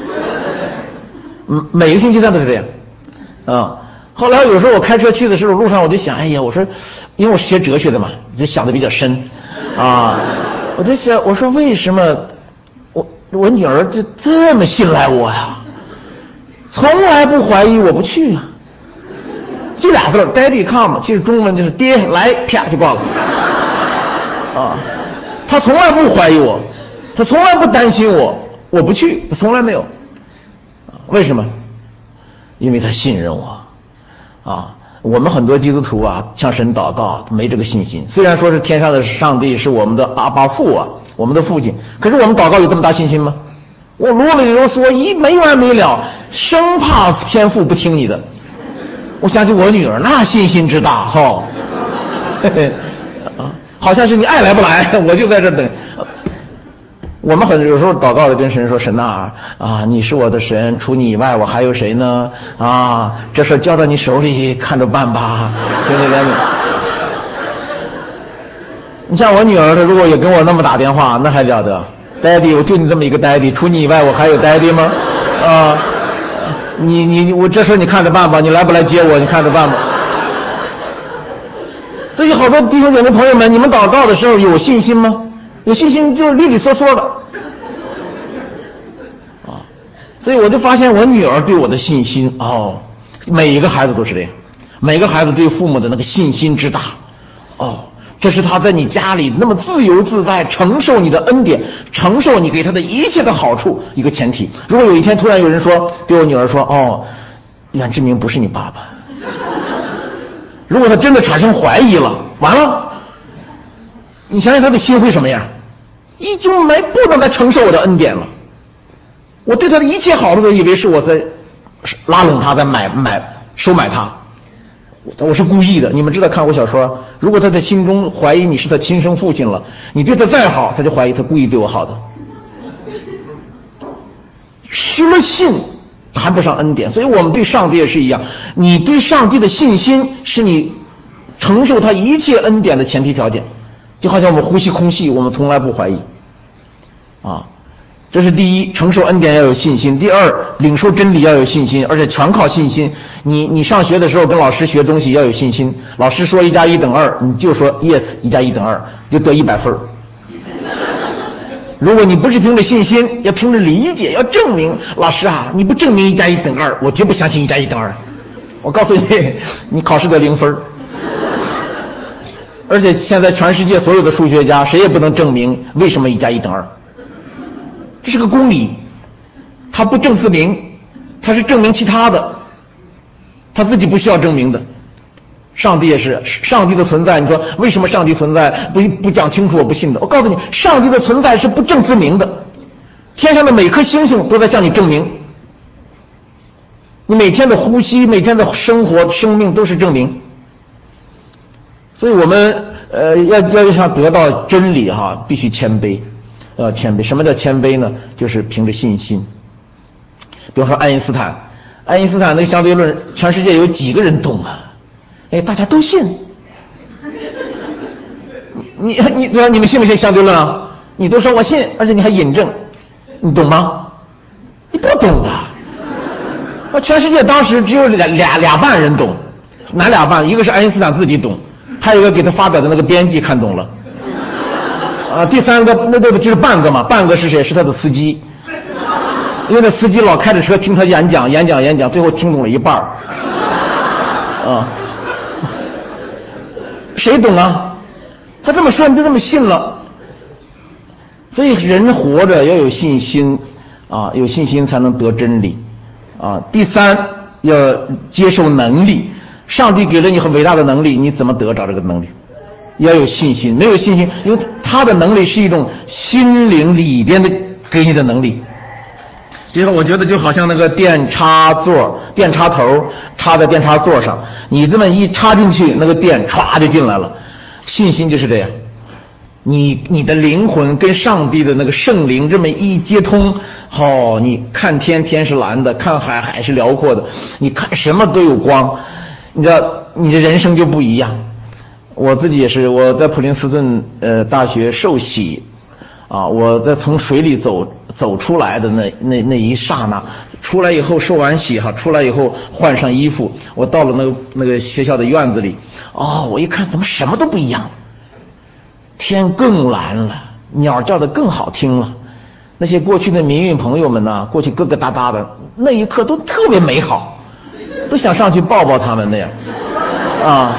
嗯，每个星期三都是这样啊。后来有时候我开车去的时候，路上我就想，哎呀，我说因为我学哲学的嘛，就想的比较深啊，我就想，我说为什么我我女儿就这么信赖我呀，从来不怀疑我不去啊，就俩字 Daddy come， 其实中文就是爹来，啪就挂了啊。他从来不怀疑我，他从来不担心我，我不去，他从来没有。为什么？因为他信任我啊。我们很多基督徒啊，向神祷告没这个信心。虽然说是天上的上帝是我们的阿爸父啊，我们的父亲，可是我们祷告有这么大信心吗？我啰里啰嗦一没完没了，生怕天父不听你的。我想起我女儿那信心之大哈，嘿嘿啊，好像是你爱来不来，我就在这等。我们很有时候祷告的跟神说，神呐啊，你是我的神，除你以外我还有谁呢？啊，这事交到你手里，看着办吧，请你怜悯。你像我女儿，她如果也跟我那么打电话，那还了得 ？Daddy， 我就你这么一个 Daddy， 除你以外我还有 Daddy 吗？啊，你你我这事你看着办吧，你来不来接我，你看着办吧。所以好多弟兄姐妹朋友们，你们祷告的时候有信心吗？有信心就是利利索索的啊，所以我就发现我女儿对我的信心哦，每一个孩子都是这样，每个孩子对父母的那个信心之大哦，这是他在你家里那么自由自在，承受你的恩典，承受你给他的一切的好处一个前提。如果有一天突然有人说对我女儿说哦，阮志明不是你爸爸，如果他真的产生怀疑了，完了，你想想他的心会什么样？已经没不能再承受我的恩典了。我对他的一切好处都以为是我在拉拢他，在买买收买他，我是故意的。你们知道看过小说，如果他在心中怀疑你是他亲生父亲了，你对他再好，他就怀疑他故意对我好的。失了信谈不上恩典。所以我们对上帝也是一样，你对上帝的信心是你承受他一切恩典的前提条件。就好像我们呼吸空气，我们从来不怀疑啊。这是第一，承受恩典要有信心；第二，领受真理要有信心，而且全靠信心。你你上学的时候跟老师学东西要有信心，老师说一加一等二，你就说 yes 一加一等二，就得一百分。如果你不是凭着信心，要凭着理解，要证明，老师啊，你不证明一加一等二，我绝不相信一加一等二。我告诉你，你考试得零分。而且现在全世界所有的数学家谁也不能证明为什么一加一等二，这是个公理，他不证自明，他是证明其他的，他自己不需要证明的。上帝也是，上帝的存在，你说为什么上帝存在不不讲清楚，我不信的。我告诉你，上帝的存在是不证自明的，天上的每颗星星都在向你证明，你每天的呼吸，每天的生活生命都是证明。所以我们呃要要想得到真理哈，必须谦卑，要谦卑。什么叫谦卑呢？就是凭着信心。比方说爱因斯坦，爱因斯坦那个相对论，全世界有几个人懂啊？哎，大家都信。你你对吧？你们信不信相对论啊？你都说我信，而且你还引证，你懂吗？你不懂啊！啊，全世界当时只有俩俩俩半人懂，哪俩半？一个是爱因斯坦自己懂。还有一个给他发表的那个编辑看懂了，啊，第三个那个就是半个嘛，半个是谁？是他的司机，因为那司机老开着车听他演讲，演讲演讲，最后听懂了一半儿，啊，谁懂啊？他这么说你就这么信了，所以人活着要有信心啊，有信心才能得真理啊。第三，要接受能力。上帝给了你很伟大的能力，你怎么得着这个能力？要有信心，没有信心，因为他的能力是一种心灵里边的给你的能力。这个我觉得就好像那个电插座，电插头插在电插座上，你这么一插进去，那个电歘就进来了。信心就是这样，你你的灵魂跟上帝的那个圣灵这么一接通，哦，你看天天是蓝的，看海海是辽阔的，你看什么都有光。你知道你的人生就不一样。我自己也是，我在普林斯顿呃大学受洗啊，我在从水里走走出来的那那那一刹那，出来以后受完洗哈，出来以后换上衣服，我到了那个那个学校的院子里，哦，我一看怎么什么都不一样，天更蓝了，鸟叫得更好听了，那些过去的民运朋友们呢，过去疙疙瘩瘩的，那一刻都特别美好。都想上去抱抱他们那样，啊，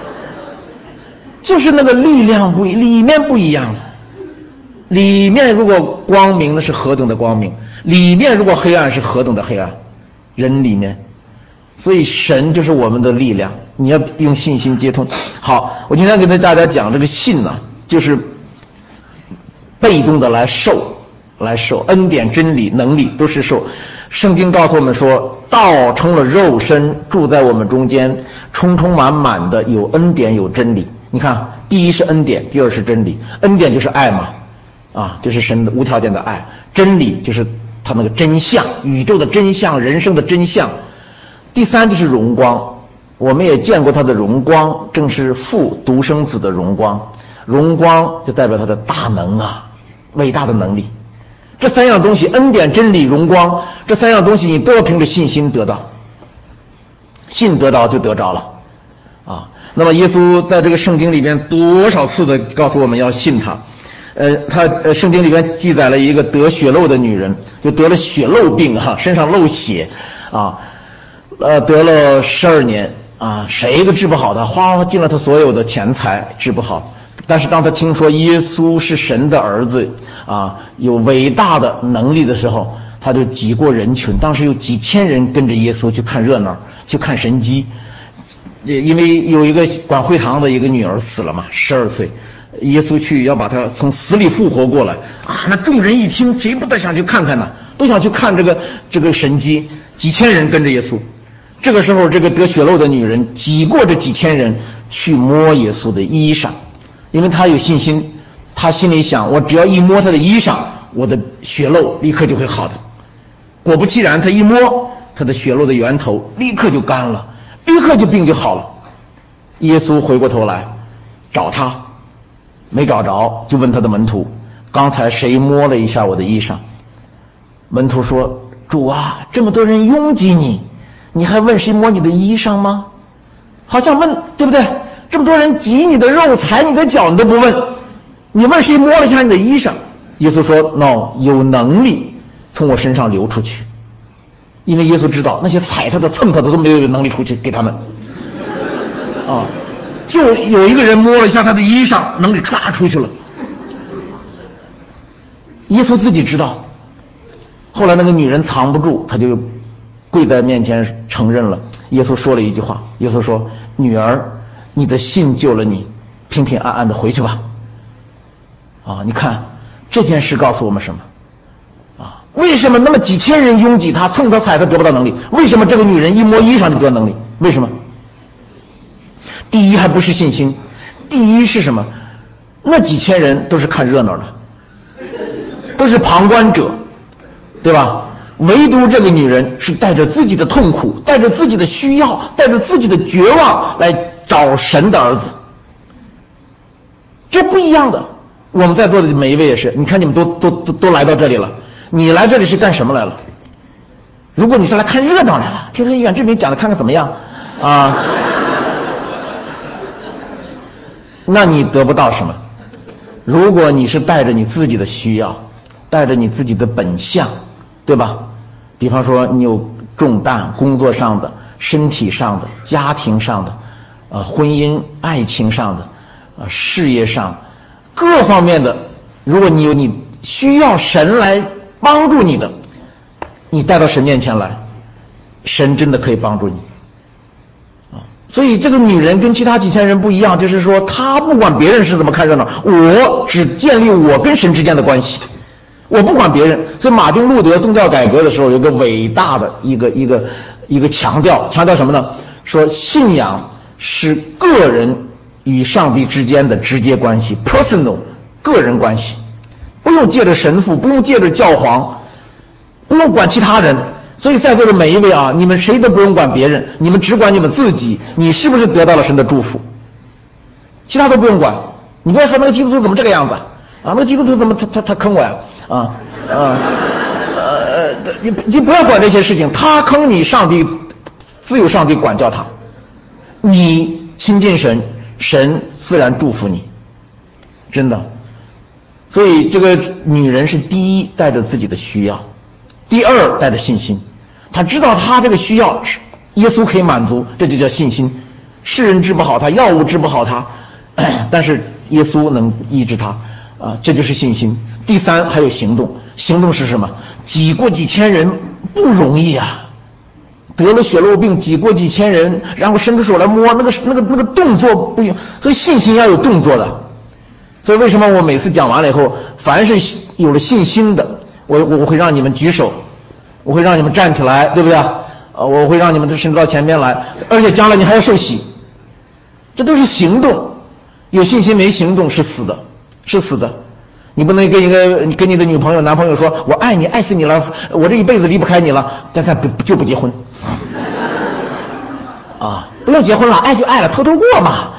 就是那个力量不一，里面不一样了。里面如果光明，那是何等的光明；里面如果黑暗，是何等的黑暗。人里面，所以神就是我们的力量，你要用信心接通。好，我今天给大家讲这个信呢、啊，就是被动的来受，来受恩典、真理、能力都是受。圣经告诉我们说，道成了肉身，住在我们中间，充充满满的有恩典有真理。你看，第一是恩典，第二是真理。恩典就是爱嘛，啊，就是神的无条件的爱。真理就是他那个真相，宇宙的真相，人生的真相。第三就是荣光，我们也见过他的荣光，正是父独生子的荣光。荣光就代表他的大能啊，伟大的能力。这三样东西，恩典、真理、荣光，这三样东西你都要凭着信心得到，信得着就得着了啊。那么耶稣在这个圣经里边多少次的告诉我们要信他。呃，他呃圣经里边记载了一个得血漏的女人，就得了血漏病哈、啊，身上漏血啊，呃得了十二年啊，谁都治不好的，花尽了他所有的钱财治不好。但是当他听说耶稣是神的儿子啊，有伟大的能力的时候，他就挤过人群。当时有几千人跟着耶稣去看热闹，去看神迹。因为有一个管会堂的一个女儿死了嘛，十二岁，耶稣去要把她从死里复活过来啊！那众人一听，谁不得想去看看呢？都想去看这个这个神迹。几千人跟着耶稣。这个时候，这个得血漏的女人挤过这几千人去摸耶稣的衣裳。因为他有信心，他心里想，我只要一摸他的衣裳，我的血漏立刻就会好的。果不其然，他一摸， 他的血漏的源头立刻就干了，立刻就病就好了。耶稣回过头来找他，没找着，就问他的门徒，刚才谁摸了一下我的衣裳？门徒说，主啊，这么多人拥挤你，你还问谁摸你的衣裳吗？好像问，对不对？这么多人挤你的肉，踩你的脚，你都不问，你问谁摸了一下你的衣裳？耶稣说 no， 有能力从我身上流出去。因为耶稣知道那些踩他的蹭他的都没有能力出去给他们啊，就有一个人摸了一下他的衣裳，能力唰出去了。耶稣自己知道，后来那个女人藏不住，他就跪在面前承认了。耶稣说了一句话，耶稣说，女儿，你的信救了你，平平安安的回去吧。啊，你看这件事告诉我们什么啊？为什么那么几千人拥挤他，蹭他踩他得不到能力？为什么这个女人一摸衣裳就得到能力？为什么？第一还不是信心，第一是什么？那几千人都是看热闹的，都是旁观者，对吧？唯独这个女人是带着自己的痛苦，带着自己的需要，带着自己的绝望来找神的儿子，这不一样的。我们在座的每一位也是，你看你们都都都都来到这里了，你来这里是干什么来了？如果你是来看热闹来了，听听阮志明讲的看看怎么样啊，那你得不到什么。如果你是带着你自己的需要，带着你自己的本相，对吧？比方说你有重担，工作上的、身体上的、家庭上的、呃婚姻爱情上的、呃事业上各方面的，如果你有你需要神来帮助你的，你带到神面前来，神真的可以帮助你啊。所以这个女人跟其他几千人不一样，就是说她不管别人是怎么看热闹，我只建立我跟神之间的关系，我不管别人。所以马丁路德宗教改革的时候有一个伟大的一个一个一个强调，强调什么呢？说信仰是个人与上帝之间的直接关系 ，personal 个人关系，不用借着神父，不用借着教皇，不用管其他人。所以在座的每一位啊，你们谁都不用管别人，你们只管你们自己，你是不是得到了神的祝福？其他都不用管。你不要说那个基督徒怎么这个样子啊？那个基督徒怎么他他他坑我呀？啊啊呃，你你不要管这些事情，他坑你，上帝自有上帝管教他，你亲近神，神自然祝福你，真的。所以这个女人是第一带着自己的需要，第二带着信心，她知道她这个需要耶稣可以满足，这就叫信心。世人治不好她，药物治不好她，但是耶稣能医治她啊，这就是信心。第三还有行动，行动是什么？挤过几千人不容易啊，得了血漏病挤过几千人，然后伸出手来摸，那个那个那个动作不用，所以信心要有动作的。所以为什么我每次讲完了以后，凡是有了信心的，我我会让你们举手，我会让你们站起来，对不对？呃，我会让你们伸到前面来，而且将来你还要受洗，这都是行动。有信心没行动是死的，是死的。你不能跟一个你跟你的女朋友男朋友说我爱你爱死你了，我这一辈子离不开你了，但他不就不结婚啊，不用结婚了，爱就爱了，偷偷过嘛。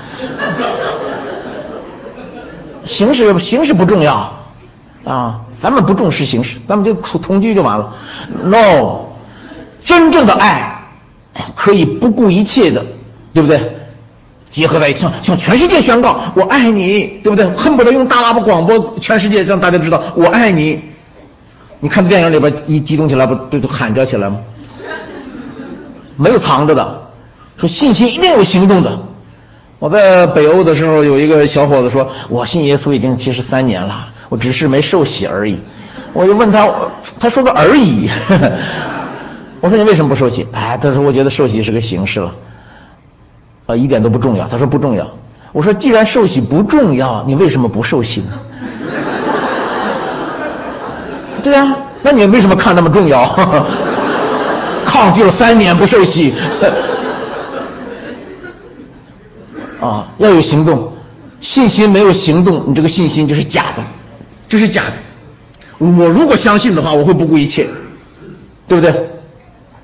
形式形式不重要啊，咱们不重视形式，咱们就同居就完了。No， 真正的爱可以不顾一切的，对不对？结合在一起，向向全世界宣告我爱你，对不对？恨不得用大喇叭广播全世界让大家知道我爱你。你看电影里边一激动起来不就就喊叫起来吗？没有藏着的，说信心一定有行动的。我在北欧的时候，有一个小伙子说我信耶稣已经七十三年了，我只是没受洗而已。我就问他，他说个而已我说你为什么不受洗？哎，他说我觉得受洗是个形式了，呃，一点都不重要。他说不重要。我说既然受洗不重要，你为什么不受洗呢？对啊，那你为什么看那么重要？抗拒了三年不受洗啊，要有行动。信心没有行动，你这个信心就是假的，就是假的。我如果相信的话，我会不顾一切，对不对？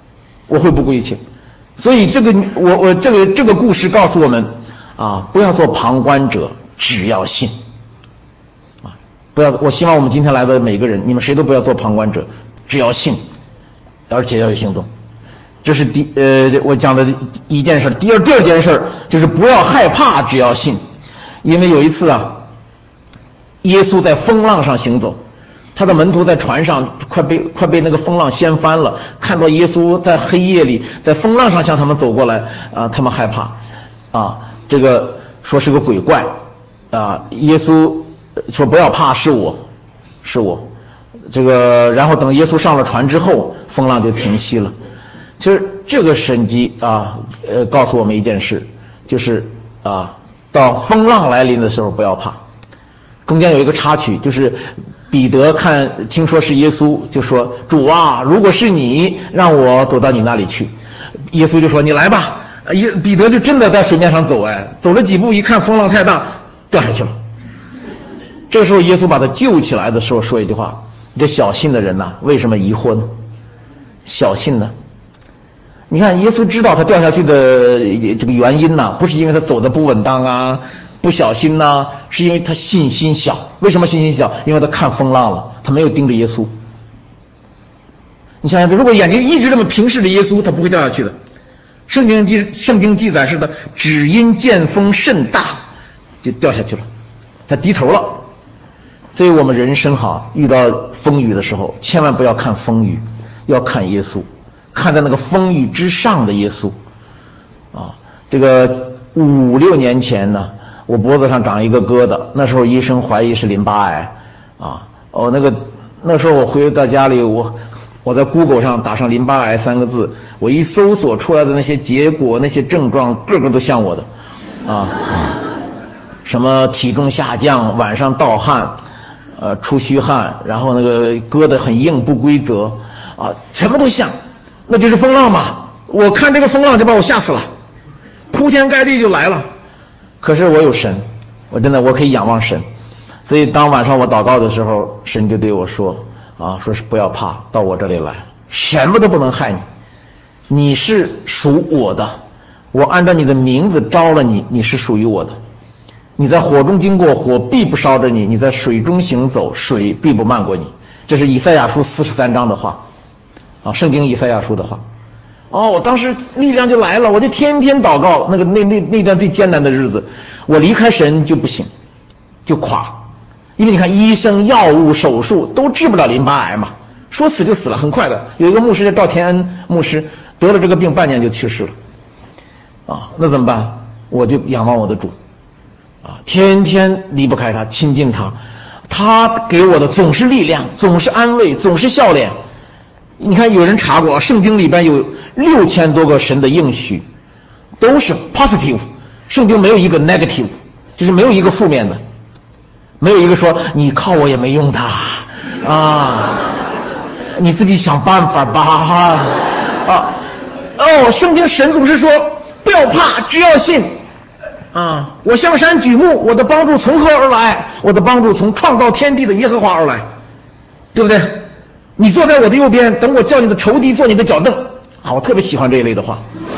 我会不顾一切。所以这个我我这个这个故事告诉我们啊，不要做旁观者，只要信啊！不要，我希望我们今天来的每个人，你们谁都不要做旁观者，只要信，而且要有行动。这是第呃我讲的第一件事。第二第二件事就是不要害怕，只要信。因为有一次啊，耶稣在风浪上行走，他的门徒在船上快被快被那个风浪掀翻了，看到耶稣在黑夜里在风浪上向他们走过来啊，他们害怕啊，这个说是个鬼怪啊，耶稣说不要怕，是我是我这个然后等耶稣上了船之后，风浪就停息了。其实这个神迹啊呃告诉我们一件事，就是啊到风浪来临的时候不要怕。中间有一个插曲，就是彼得看听说是耶稣，就说主啊，如果是你，让我走到你那里去。耶稣就说你来吧。耶彼得就真的在水面上走，哎，走了几步，一看风浪太大，掉下去了。这个时候耶稣把他救起来的时候说一句话，你这小信的人呐、啊，为什么疑惑呢？小信呢？你看耶稣知道他掉下去的这个原因呢，不是因为他走的不稳当啊，不小心呢，是因为他信心小。为什么信心小？因为他看风浪了，他没有盯着耶稣。你想想，如果眼睛一直这么平视着耶稣，他不会掉下去的。圣经记圣经记载是的，只因见风甚大，就掉下去了，他低头了。所以我们人生哈，遇到风雨的时候，千万不要看风雨，要看耶稣，看在那个风雨之上的耶稣。啊，这个五六年前呢，我脖子上长一个疙瘩，那时候医生怀疑是淋巴癌。啊，哦，那个那时候我回到家里，我我在 Google 上打上淋巴癌三个字，我一搜索出来的那些结果，那些症状，个个都像我的。啊，什么体重下降，晚上盗汗，呃，出虚汗，然后那个疙瘩很硬不规则，啊，什么都像，那就是风浪嘛。我看这个风浪就把我吓死了，铺天盖地就来了。可是我有神，我真的我可以仰望神，所以当晚上我祷告的时候，神就对我说啊，说是不要怕，到我这里来，什么都不能害你，你是属我的，我按照你的名字招了你，你是属于我的。你在火中经过，火必不烧着你；你在水中行走，水必不漫过你。这是以赛亚书四十三章的话，啊，圣经以赛亚书的话。哦，我当时力量就来了，我就天天祷告。那个那那那段最艰难的日子，我离开神就不行，就垮。因为你看，医生、药物、手术都治不了淋巴癌嘛，说死就死了，很快的。有一个牧师叫赵天恩牧师，得了这个病半年就去世了。啊，那怎么办？我就仰望我的主。啊，天天离不开他，亲近他，他给我的总是力量，总是安慰，总是笑脸。你看有人查过，圣经里边有六千多个神的应许，都是 positive， 圣经没有一个 negative， 就是没有一个负面的，没有一个说你靠我也没用的啊，你自己想办法吧啊。哦，圣经神总是说不要怕，只要信。啊！我向山举目，我的帮助从何而来？我的帮助从创造天地的耶和华而来，对不对？你坐在我的右边，等我叫你的仇敌做你的脚凳。好，我特别喜欢这一类的话。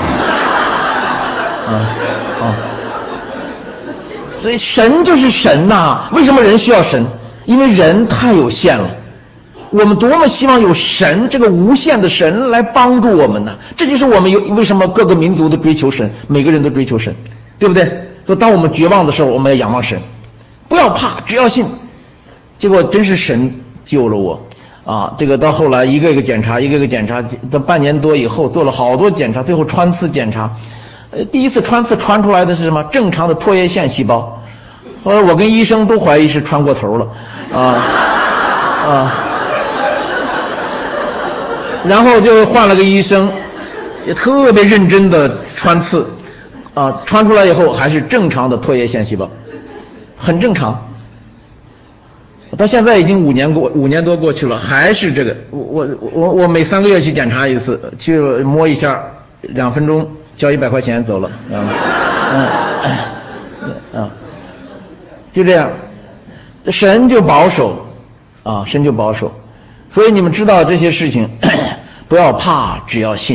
啊啊！所以神就是神呐、啊。为什么人需要神？因为人太有限了。我们多么希望有神，这个无限的神来帮助我们呢？这就是我们有为什么各个民族都追求神，每个人都追求神，对不对？所以当我们绝望的时候，我们要仰望神，不要怕，只要信。结果真是神救了我啊！这个到后来一个一个检查，一个一个检查，到半年多以后做了好多检查，最后穿刺检查，呃，第一次穿刺穿出来的是什么？正常的唾液腺细胞。后来我跟医生都怀疑是穿过头了啊啊！然后就换了个医生，也特别认真的穿刺。啊，穿出来以后还是正常的唾液腺细胞，很正常。到现在已经五年过五年多过去了，还是这个。我我我我每三个月去检查一次，去摸一下，两分钟交一百块钱走了。嗯嗯啊，就这样，神就保守啊，神就保守。所以你们知道这些事情，不要怕，只要信。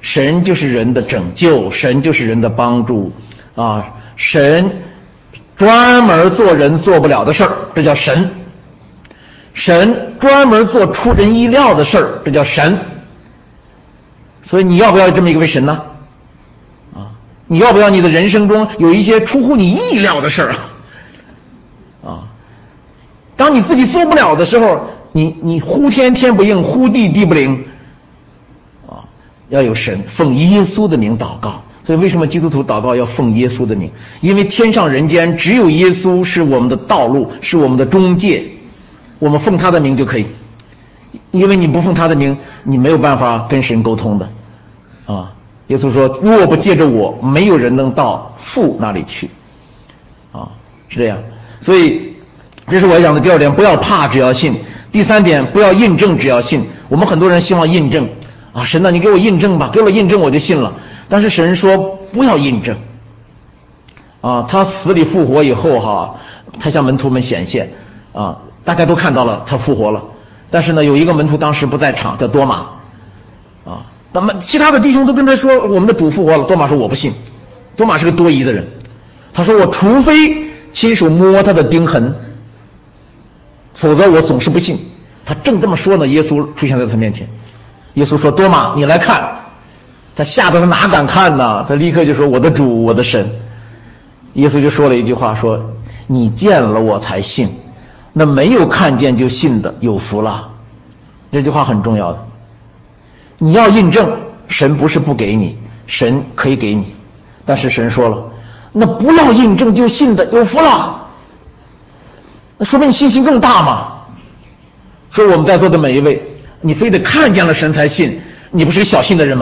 神就是人的拯救，神就是人的帮助啊！神专门做人做不了的事儿，这叫神。神专门做出人意料的事儿，这叫神。所以你要不要这么一位神呢？啊，你要不要你的人生中有一些出乎你意料的事儿啊？啊，当你自己做不了的时候，你你呼天天不应，呼地地不灵，啊，要有神，奉耶稣的名祷告。所以为什么基督徒祷告要奉耶稣的名？因为天上人间只有耶稣是我们的道路，是我们的中介，我们奉他的名就可以。因为你不奉他的名，你没有办法跟神沟通的啊。耶稣说，若不借着我，没有人能到父那里去啊，是这样。所以这是我讲的第二点，不要怕，只要信。第三点，不要印证，只要信。我们很多人希望印证啊，神啊，你给我印证吧，给我印证我就信了。但是神说不要印证啊，他死里复活以后哈，他向门徒们显现啊，大家都看到了他复活了。但是呢，有一个门徒当时不在场，叫多马啊。那么其他的弟兄都跟他说，我们的主复活了。多马说我不信，多马是个多疑的人，他说我除非亲手摸他的钉痕，否则我总是不信。他正这么说呢，耶稣出现在他面前。耶稣说，多马，你来看。他吓得他哪敢看呢？他立刻就说，我的主，我的神。耶稣就说了一句话，说你见了我才信，那没有看见就信的有福了。这句话很重要的。你要印证，神不是不给你，神可以给你，但是神说了，那不要印证就信的有福了。那说明你信心更大嘛。说我们在座的每一位，你非得看见了神才信，你不是个小信的人吗？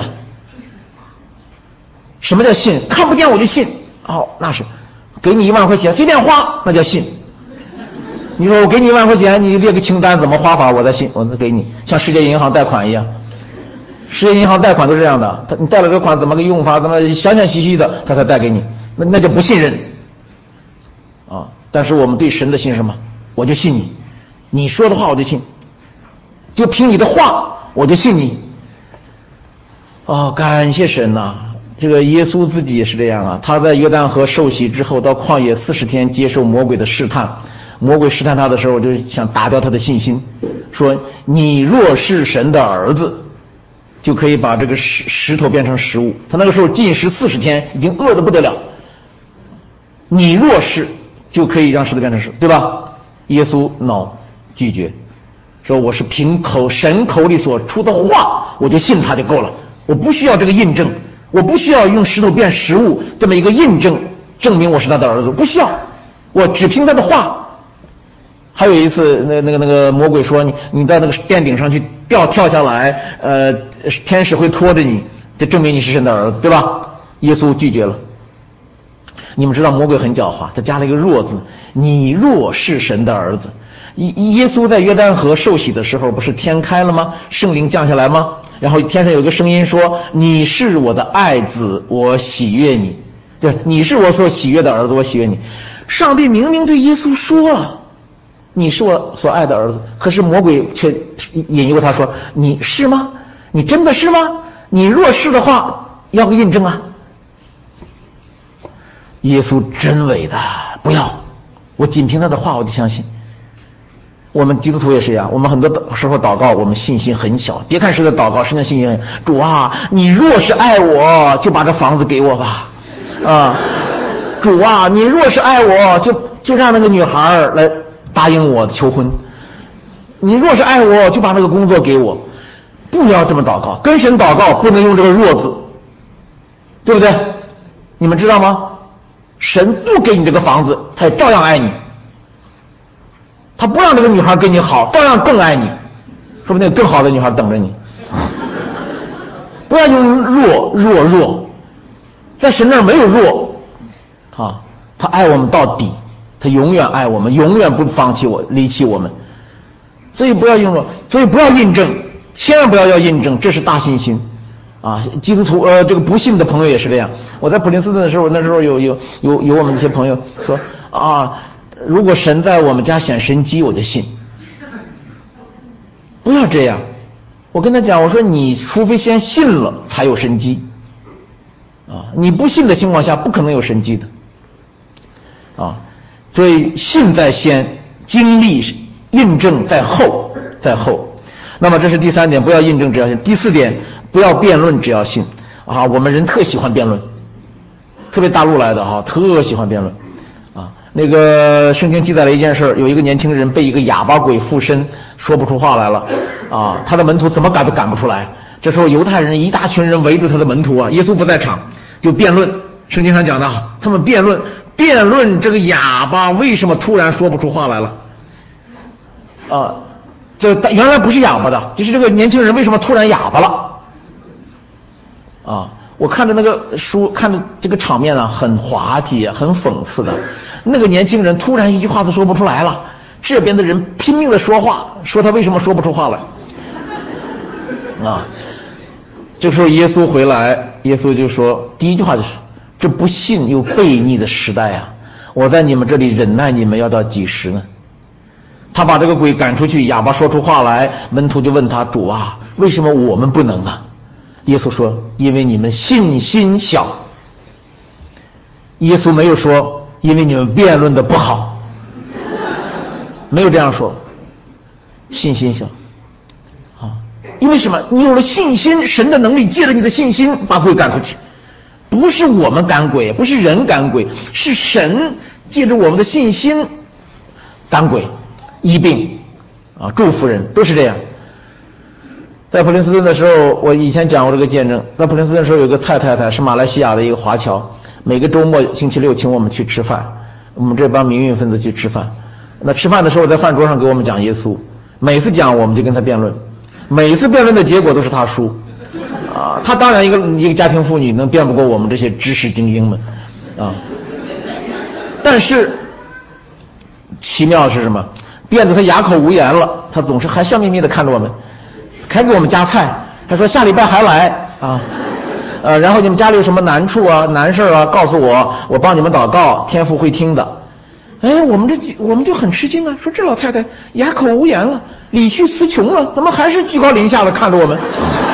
什么叫信？看不见我就信。哦，那是给你一万块钱随便花，那叫信。你说我给你一万块钱，你列个清单怎么花法，我再信，我再给你，像世界银行贷款一样。世界银行贷款都是这样的，他你贷了这款怎么个用法，怎么详详细细的他才贷给你，那那叫不信任啊。但是我们对神的信是什么？我就信你，你说的话我就信，就凭你的话我就信你。哦，感谢神呐、啊！这个耶稣自己也是这样啊，他在约旦河受洗之后，到旷野四十天接受魔鬼的试探，魔鬼试探他的时候，就想打掉他的信心，说你若是神的儿子，就可以把这个石石头变成食物。他那个时候禁食四十天，已经饿得不得了，你若是就可以让石头变成食物，对吧？耶稣 no 拒绝，说我是凭口神口里所出的话，我就信他就够了，我不需要这个印证，我不需要用石头变食物这么一个印证证明我是他的儿子，不需要，我只凭他的话。还有一次，那那个那个魔鬼说，你你到那个殿顶上去掉跳下来，呃，天使会拖着你，就证明你是神的儿子，对吧？耶稣拒绝了。你们知道魔鬼很狡猾，他加了一个若字，你若是神的儿子。耶稣在约旦河受洗的时候，不是天开了吗？圣灵降下来吗？然后天上有一个声音说，你是我的爱子，我喜悦你。对，你是我所喜悦的儿子，我喜悦你。上帝明明对耶稣说了，你是我所爱的儿子，可是魔鬼却引诱他说，你是吗？你真的是吗？你若是的话，要个印证啊。耶稣真伟大，不要，我仅凭他的话我就相信。我们基督徒也是一样，我们很多时候祷告，我们信心很小。别看是在祷告，实际上信心很小。主啊，你若是爱我，就把这房子给我吧。啊，主啊，你若是爱我，就就让那个女孩来答应我求婚。你若是爱我，就把那个工作给我。不要这么祷告，跟神祷告不能用这个若字，对不对？你们知道吗？神不给你这个房子，他也照样爱你。他不让这个女孩跟你好，照样更爱你，说不定更好的女孩等着你。不要用弱弱弱，在神那儿没有弱啊，他爱我们到底，他永远爱我们，永远不放弃我离弃我们。所以不要用弱，所以不要印证，千万不要要印证，这是大信心啊。基督徒呃这个不信的朋友也是这样。我在普林斯顿的时候，那时候有有有有我们一些朋友说啊，如果神在我们家显神迹，我就信。不要这样我跟他讲，我说你除非先信了才有神迹啊，你不信的情况下不可能有神迹的啊，所以信在先，经历印证在后，在后。那么这是第三点，不要印证只要信。第四点，不要辩论只要信啊，我们人特喜欢辩论，特别大陆来的哈，特喜欢辩论啊。那个圣经记载了一件事，有一个年轻人被一个哑巴鬼附身，说不出话来了啊，他的门徒怎么赶都赶不出来。这时候犹太人一大群人围住他的门徒啊，耶稣不在场，就辩论。圣经上讲的，他们辩论辩论这个哑巴为什么突然说不出话来了啊，这原来不是哑巴的，就是这个年轻人为什么突然哑巴了啊。我看着那个书，看着这个场面啊，很滑稽，很讽刺的。那个年轻人突然一句话都说不出来了，这边的人拼命的说话，说他为什么说不出话来啊。这个时候耶稣回来，耶稣就说，第一句话就是，这不信又悖逆的时代啊，我在你们这里忍耐你们要到几时呢？他把这个鬼赶出去，哑巴说出话来，门徒就问他，主啊，为什么我们不能啊？耶稣说，因为你们信心小。耶稣没有说因为你们辩论的不好，没有这样说，信心小啊。因为什么？你有了信心，神的能力借着你的信心把鬼赶出去，不是我们赶鬼，不是人赶鬼，是神借着我们的信心赶鬼医病啊，祝福人，都是这样。在普林斯顿的时候，我以前讲过这个见证，在普林斯顿的时候有个蔡太太，是马来西亚的一个华侨，每个周末星期六请我们去吃饭，我们这帮民运分子去吃饭。那吃饭的时候在饭桌上给我们讲耶稣，每次讲我们就跟他辩论，每次辩论的结果都是他输啊。他当然一个一个家庭妇女能辩不过我们这些知识精英们啊，但是奇妙的是什么？辩得他哑口无言了，他总是还笑眯眯地看着我们，还给我们夹菜，他说下礼拜还来啊，呃，然后你们家里有什么难处啊、难事啊，告诉我，我帮你们祷告，天父会听的。哎，我们这我们就很吃惊啊，说这老太太哑口无言了，理去词穷了，怎么还是居高临下的看着我们？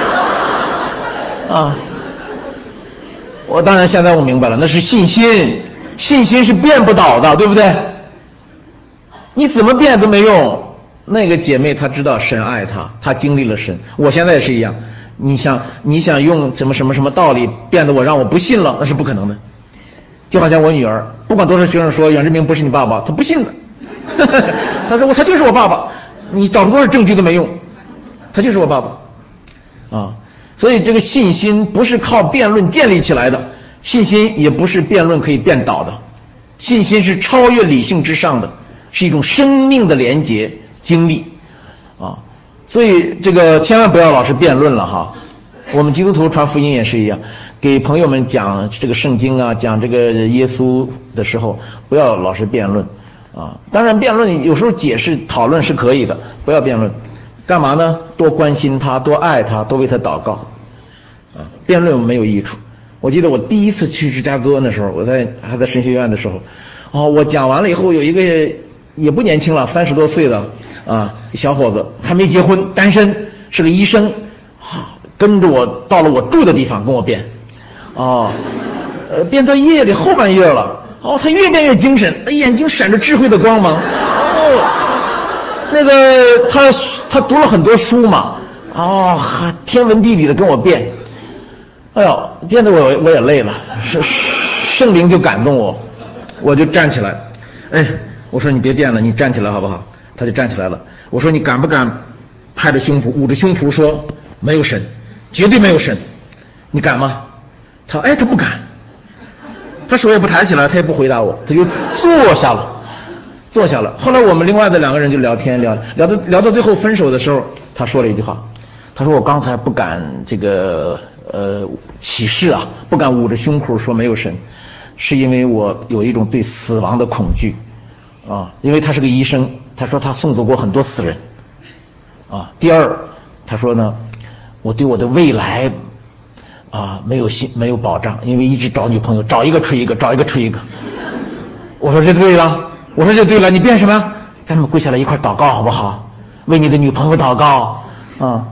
啊，我当然现在我明白了，那是信心，信心是变不倒的，对不对？你怎么变都没用。那个姐妹她知道神爱她，她经历了神，我现在也是一样。你想你想用什么什么什么道理变得我让我不信了，那是不可能的。就好像我女儿，不管多少学生说袁志明不是你爸爸，她不信的。她说我他就是我爸爸，你找出多少证据都没用，他就是我爸爸啊。所以这个信心不是靠辩论建立起来的，信心也不是辩论可以辩倒的，信心是超越理性之上的，是一种生命的连结经历啊。所以这个千万不要老是辩论了哈。我们基督徒传福音也是一样，给朋友们讲这个圣经啊，讲这个耶稣的时候，不要老是辩论啊。当然辩论有时候解释讨论是可以的，不要辩论。干嘛呢？多关心他，多爱他，多为他祷告啊。辩论没有益处。我记得我第一次去芝加哥那时候，我在还在神学院的时候，哦，我讲完了以后，有一个也不年轻了，三十多岁的啊小伙子，还没结婚，单身，是个医生啊，跟着我到了我住的地方跟我辩，哦，呃，辩到夜里后半夜了，哦，他越辩越精神，眼睛闪着智慧的光芒，哦，那个他他读了很多书嘛，哦，天文地理的跟我辩，哎呦，辩得我我也累了，是圣灵就感动我，我就站起来，哎，我说你别辩了，你站起来好不好？他就站起来了。我说你敢不敢拍着胸脯捂着胸脯说没有神，绝对没有神，你敢吗？他哎他不敢，他手也不抬起来，他也不回答我，他就坐下了，坐下了。后来我们另外的两个人就聊天，聊聊到聊到最后分手的时候，他说了一句话，他说我刚才不敢这个呃起誓啊，不敢捂着胸脯说没有神，是因为我有一种对死亡的恐惧啊，因为他是个医生，他说他送走过很多死人啊。第二，他说呢，我对我的未来啊没有信没有保障，因为一直找女朋友，找一个吹一个，找一个吹一个。我说这对了，我说这对了，你辩什么？咱们跪下来一块祷告好不好？为你的女朋友祷告啊。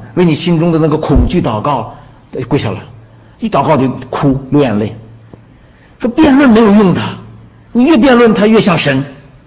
为你心中的那个恐惧祷告，跪下来，一祷告就哭流眼泪。说辩论没有用的，你越辩论他越像神，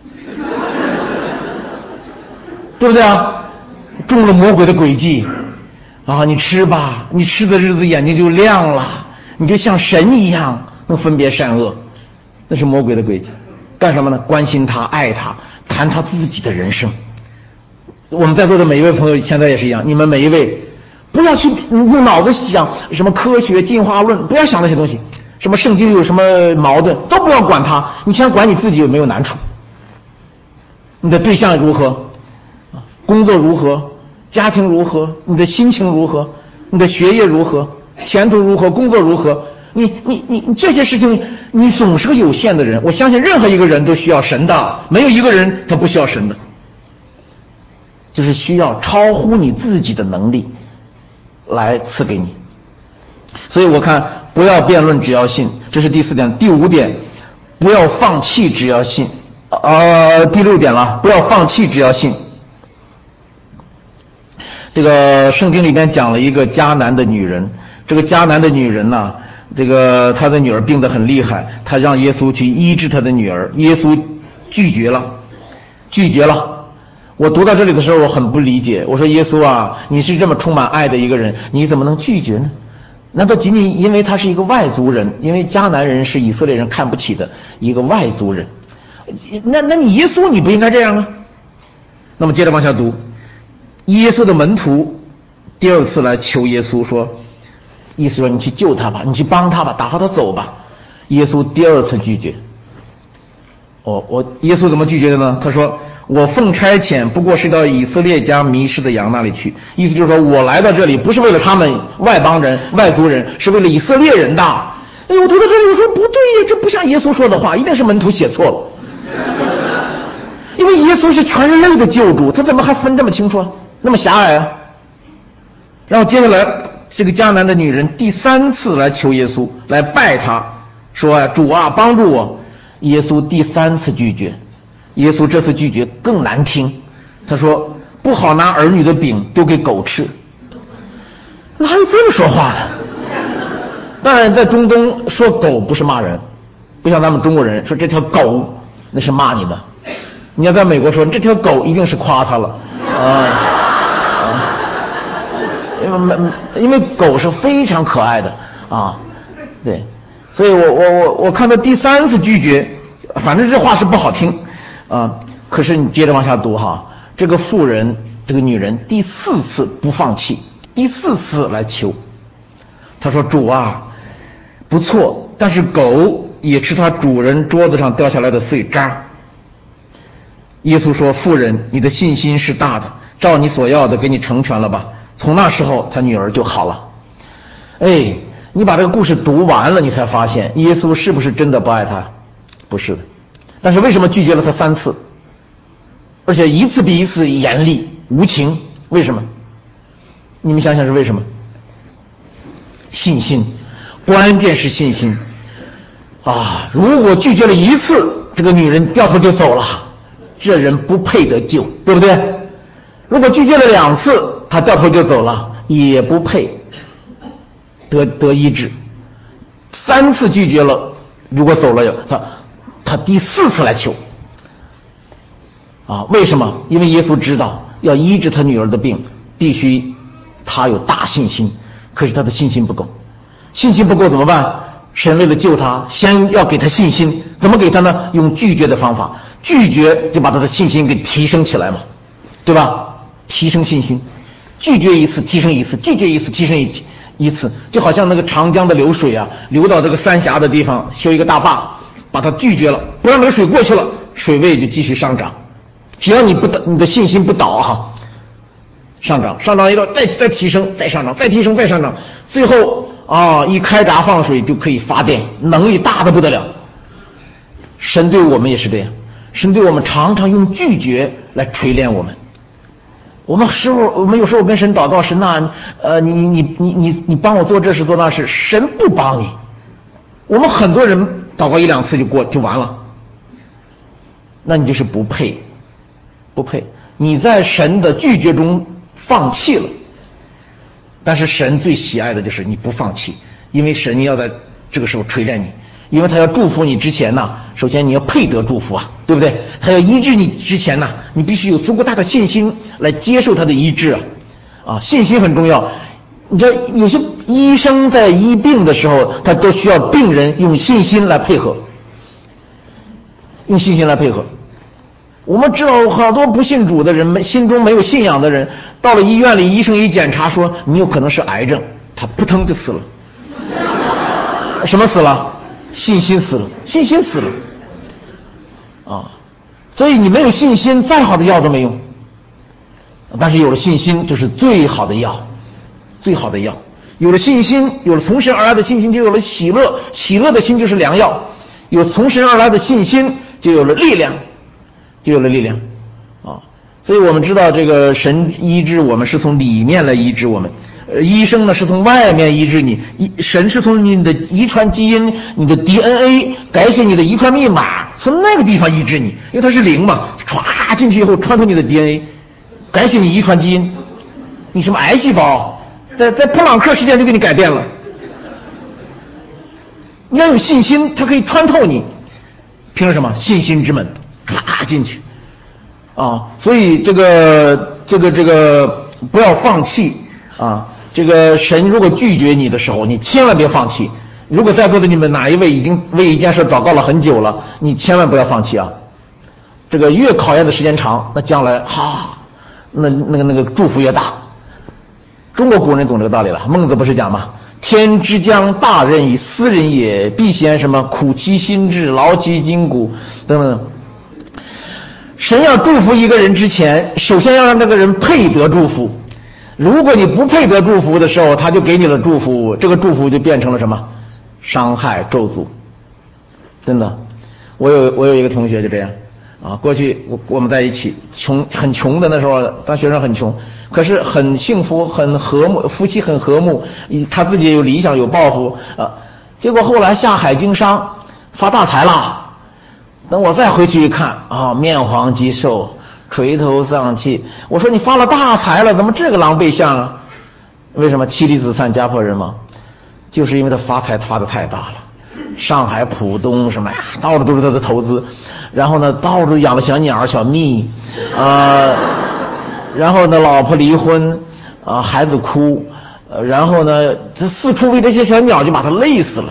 对不对啊？中了魔鬼的诡计啊！你吃吧，你吃的日子眼睛就亮了，你就像神一样能分别善恶。那是魔鬼的诡计，干什么呢？关心他，爱他，谈他自己的人生。我们在座的每一位朋友现在也是一样，你们每一位不要去用脑子想什么科学进化论，不要想那些东西，什么圣经有什么矛盾都不要管它，你先管你自己有没有难处，你的对象如何，工作如何，家庭如何，你的心情如何，你的学业如何，前途如何，工作如何，你你你你这些事情，你总是个有限的人。我相信任何一个人都需要神的，没有一个人他不需要神的，就是需要超乎你自己的能力来赐给你。所以我看不要辩论，只要信，这是第四点。第五点，不要放弃，只要信。呃，第六点了，不要放弃，只要信。这个圣经里面讲了一个迦南的女人，这个迦南的女人呢，这个她的女儿病得很厉害，她让耶稣去医治她的女儿，耶稣拒绝了，拒绝了。我读到这里的时候我很不理解，我说耶稣啊，你是这么充满爱的一个人，你怎么能拒绝呢？难道仅仅因为他是一个外族人，因为迦南人是以色列人看不起的一个外族人，那那你耶稣你不应该这样啊？那么接着往下读，耶稣的门徒第二次来求耶稣说，意思说你去救他吧，你去帮他吧，打发他走吧。耶稣第二次拒绝。哦，我耶稣怎么拒绝的呢？他说，我奉差遣不过是到以色列家迷失的羊那里去。意思就是说我来到这里不是为了他们外邦人外族人，是为了以色列人的。哎，我读到这里我说不对呀，这不像耶稣说的话，一定是门徒写错了。因为耶稣是全人类的救主，他怎么还分这么清楚啊？那么狭隘啊。然后接下来这个迦南的女人第三次来求耶稣，来拜他，说啊，主啊，帮助我。耶稣第三次拒绝。耶稣这次拒绝更难听，他说，不好拿儿女的饼丢给狗吃。哪有这么说话的？当然在中东说狗不是骂人，不像咱们中国人说这条狗那是骂你的。你要在美国说这条狗一定是夸他了啊啊！因为因为狗是非常可爱的啊，对，所以我我我我看到第三次拒绝，反正这话是不好听啊。可是你接着往下读哈，这个妇人这个女人第四次不放弃，第四次来求，她说主啊，不错，但是狗也吃它主人桌子上掉下来的碎渣。耶稣说，妇人，你的信心是大的，照你所要的给你成全了吧。从那时候他女儿就好了。哎，你把这个故事读完了，你才发现耶稣是不是真的不爱他？不是的。但是为什么拒绝了他三次，而且一次比一次严厉无情？为什么？你们想想是为什么？信心，关键是信心啊！如果拒绝了一次，这个女人掉头就走了，这人不配得救，对不对？如果拒绝了两次，他掉头就走了，也不配得得医治。三次拒绝了，如果走了，他他第四次来求啊？为什么？因为耶稣知道要医治他女儿的病，必须他有大信心，可是他的信心不够。信心不够怎么办？神为了救他，先要给他信心。怎么给他呢？用拒绝的方法，拒绝就把他的信心给提升起来嘛，对吧？提升信心，拒绝一次提升一次，拒绝一次提升一次一次，就好像那个长江的流水啊，流到这个三峡的地方修一个大坝，把它拒绝了，不让这个水过去了，水位就继续上涨。只要你不你的信心不倒哈，上涨上涨一个再再提升再上涨再提升再上涨，最后啊一开闸放水就可以发电，能力大得不得了。神对我们也是这样，神对我们常常用拒绝来锤炼我们。我们时候，我们有时候跟神祷告，神呐，呃，你你你你你你帮我做这事做那事，神不帮你。我们很多人祷告一两次就过就完了，那你就是不配，不配。你在神的拒绝中放弃了， 但是神最喜爱的就是你不放弃，因为神要在这个时候锤炼你，因为他要祝福你之前呢，首先你要配得祝福啊，对不对？他要医治你之前呢，你必须有足够大的信心来接受他的医治啊，啊，信心很重要。你知道有些医生在医病的时候，他都需要病人用信心来配合，用信心来配合。我们知道好多不信主的人，心中没有信仰的人，到了医院里，医生一检查说你有可能是癌症，他扑腾就死了。什么死了？信心死了，信心死了啊！所以你没有信心，再好的药都没用。但是有了信心，就是最好的药，最好的药。有了信心，有了从神而来的信心，就有了喜乐，喜乐的心就是良药。有从神而来的信心，就有了力量。就有了力量啊！所以我们知道这个神医治我们是从里面来医治我们，呃，医生呢是从外面医治你，神是从你的遗传基因、你的 D N A 改写你的遗传密码，从那个地方医治你，因为它是灵嘛，唰进去以后穿透你的 D N A， 改写你遗传基因，你什么癌细胞，在在普朗克事件就给你改变了。你要有信心，它可以穿透你，凭着什么？信心之门。啪进去啊！所以这个这个这个不要放弃啊！这个神如果拒绝你的时候，你千万别放弃。如果在座的你们哪一位已经为一件事祷告了很久了，你千万不要放弃啊！这个越考验的时间长，那将来哈，那那个那个祝福越大。中国古人懂这个道理了，孟子不是讲吗？天之将大任于斯人也，必先什么苦其心志，劳其筋骨等等。神要祝福一个人之前，首先要让这个人配得祝福。如果你不配得祝福的时候，他就给你了祝福，这个祝福就变成了什么？伤害、咒诅。真的，我有我有一个同学就这样啊，过去我我们在一起，穷很穷的那时候，当学生很穷，可是很幸福，很和睦，夫妻很和睦，他自己也有理想有抱负啊。结果后来下海经商，发大财了。等我再回去一看啊，面黄肌瘦，垂头丧气。我说你发了大财了，怎么这个狼狈相啊？为什么妻离子散家破人亡？就是因为他发财发的太大了，上海浦东什么呀，到处都是他的投资，然后呢，到处养了小鸟小蜜啊、呃，然后呢，老婆离婚啊、呃，孩子哭，呃，然后呢，他四处为这些小鸟就把他累死了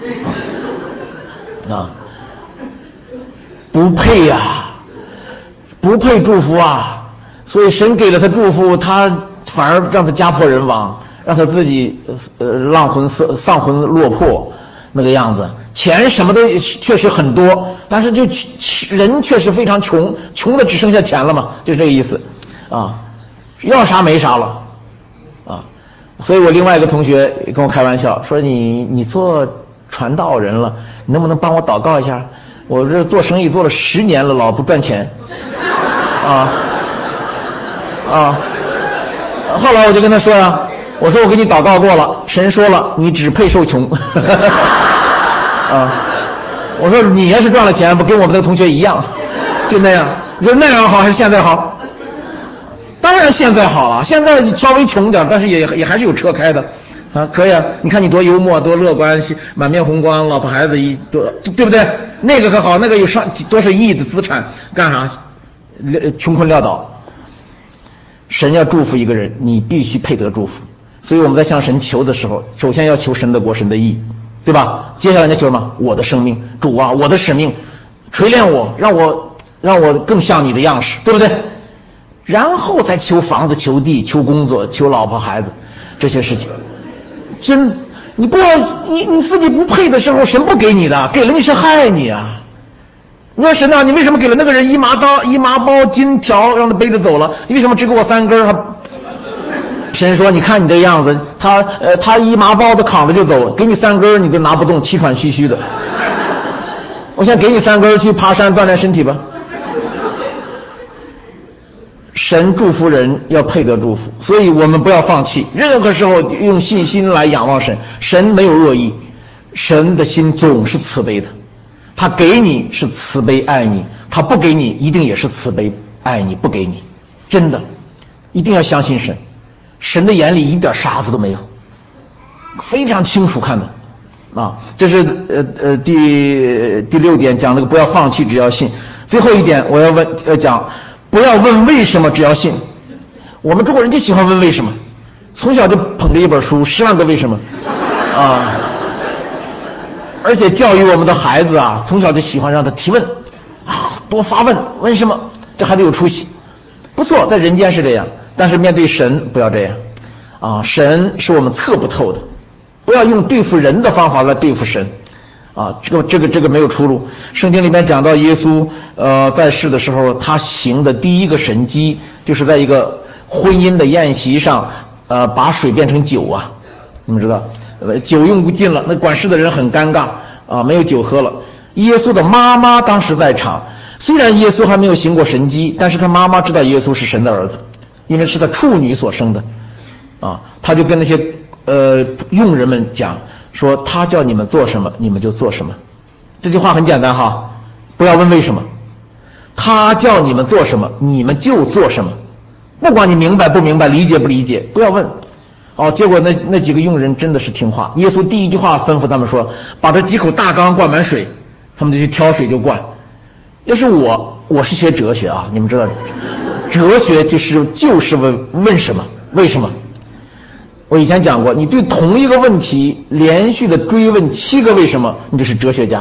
啊。不配呀、啊，不配祝福啊！所以神给了他祝福，他反而让他家破人亡，让他自己呃浪魂丧丧魂落魄那个样子。钱什么的确实很多，但是就人确实非常穷，穷的只剩下钱了嘛，就是这个意思啊，要啥没啥了啊。所以我另外一个同学跟我开玩笑说：“你你做传道人了，你能不能帮我祷告一下？”我这做生意做了十年了，老不赚钱，啊啊！后来我就跟他说呀、啊，我说我给你祷告过了，神说了，你只配受穷，啊！我说你要是赚了钱，不跟我们那个同学一样，就那样。你说那样好还是现在好？当然现在好了，现在稍微穷点，但是也也还是有车开的。啊，可以啊！你看你多幽默，多乐观，满面红光，老婆孩子一多，对不对？那个可好，那个有上多少亿的资产，干啥？穷困潦倒。神要祝福一个人，你必须配得祝福。所以我们在向神求的时候，首先要求神的国、神的义，对吧？接下来你求什么？我的生命，主啊，我的使命，锤炼我，让我让我更像你的样式，对不对？然后再求房子、求地、求工作、求老婆孩子这些事情。真，你不要你你自己不配的时候，神不给你的，给了你是害你啊！你说神啊，你为什么给了那个人一麻刀、一麻包、金条，让他背着走了？你为什么只给我三根？他神说：“你看你这样子，他呃他一麻包的扛着就走，给你三根你都拿不动，气喘吁吁的。我现在给你三根去爬山锻炼身体吧。”神祝福人要配得祝福，所以我们不要放弃，任何时候用信心来仰望神。神没有恶意，神的心总是慈悲的，他给你是慈悲爱你，他不给你一定也是慈悲爱你不给你，真的一定要相信神神的眼里一点沙子都没有，非常清楚看的。啊，这是呃呃第第六点讲那个不要放弃，只要信。最后一点我要问呃讲，不要问为什么，只要信。我们中国人就喜欢问为什么，从小就捧着一本书《十万个为什么》啊，而且教育我们的孩子啊，从小就喜欢让他提问啊，多发问，问什么，这孩子有出息，不错，在人间是这样，但是面对神不要这样啊，神是我们测不透的。不要用对付人的方法来对付神，啊，这个这个这个没有出路。圣经里面讲到耶稣呃在世的时候，他行的第一个神迹，就是在一个婚姻的宴席上，呃，把水变成酒啊，你们知道，呃，酒用不尽了，那管事的人很尴尬啊，没有酒喝了。耶稣的妈妈当时在场，虽然耶稣还没有行过神迹，但是他妈妈知道耶稣是神的儿子，因为是他处女所生的，啊，他就跟那些呃，佣人们讲说，他叫你们做什么，你们就做什么。这句话很简单哈，不要问为什么。他叫你们做什么，你们就做什么，不管你明白不明白，理解不理解，不要问。哦，结果那那几个佣人真的是听话。耶稣第一句话吩咐他们说，把这几口大缸灌满水，他们就去挑水就灌。要是我，我是学哲学啊，你们知道，哲学就是就是问问什么，为什么。我以前讲过，你对同一个问题连续的追问七个为什么，你就是哲学家。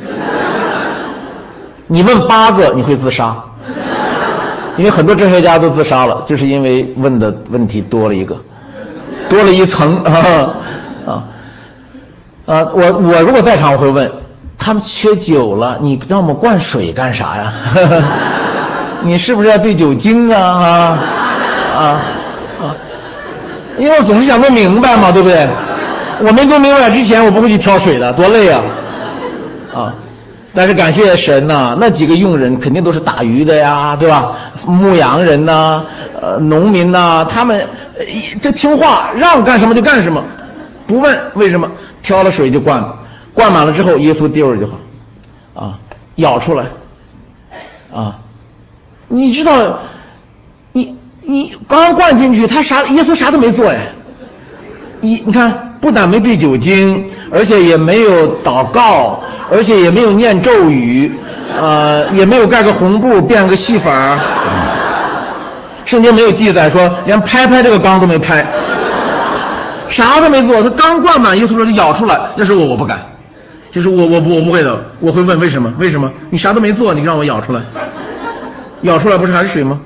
你问八个你会自杀，因为很多哲学家都自杀了，就是因为问的问题多了一个，多了一层啊啊啊！我我如果在场，我会问他们缺酒了，你让我们灌水干啥呀？你是不是要兑酒精啊啊啊啊！因为我总是想弄明白嘛，对不对？我没弄明白之前，我不会去挑水的，多累啊！啊，但是感谢神呐、啊，那几个佣人肯定都是打鱼的呀，对吧？牧羊人呐、啊，呃，农民呐、啊，他们这听话，让干什么就干什么，不问为什么，挑了水就灌，灌满了之后，耶稣第二句话，啊，舀出来，啊，你知道，你。你刚灌进去，他啥？耶稣啥都没做哎！你你看，不但没兑酒精，而且也没有祷告，而且也没有念咒语，呃，也没有盖个红布变个戏法。圣经没有记载说，连拍拍这个缸都没拍，啥都没做。他刚灌满，耶稣说就舀出来。那是我，我不敢，就是我我我不会的，我会问为什么？为什么？你啥都没做，你让我舀出来，舀出来不是还是水吗？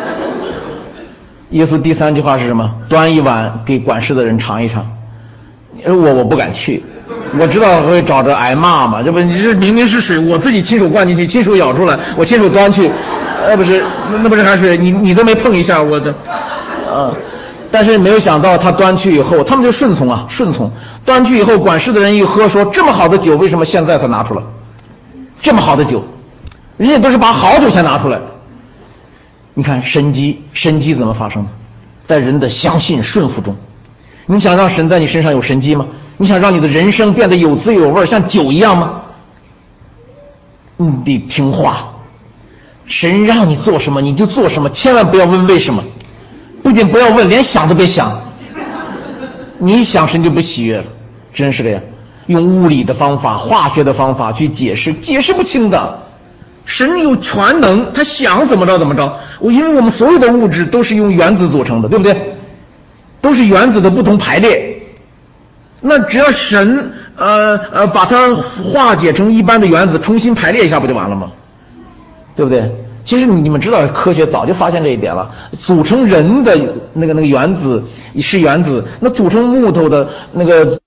耶稣第三句话是什么？端一碗给管事的人尝一尝。我我不敢去，我知道会找着挨骂嘛。这不，你这明明是水，我自己亲手灌进去，亲手舀出来，我亲手端去，呃，不是，那那不是还是你你都没碰一下我的，呃，但是没有想到他端去以后，他们就顺从啊，顺从。端去以后，管事的人一喝，说这么好的酒，为什么现在才拿出来？这么好的酒，人家都是把好酒先拿出来。你看神迹，神迹怎么发生的？在人的相信顺服中。你想让神在你身上有神迹吗？你想让你的人生变得有滋有味，像酒一样吗？你得听话，神让你做什么你就做什么，千万不要问为什么。不仅不要问，连想都别想。你一想神就不喜悦了，真是这样。用物理的方法、化学的方法去解释，解释不清的。神有全能，他想怎么着怎么着。我因为我们所有的物质都是用原子组成的，对不对？都是原子的不同排列。那只要神呃呃把它化解成一般的原子，重新排列一下不就完了吗？对不对？其实你们知道，科学早就发现这一点了。组成人的那个那个原子是原子，那组成木头的那个。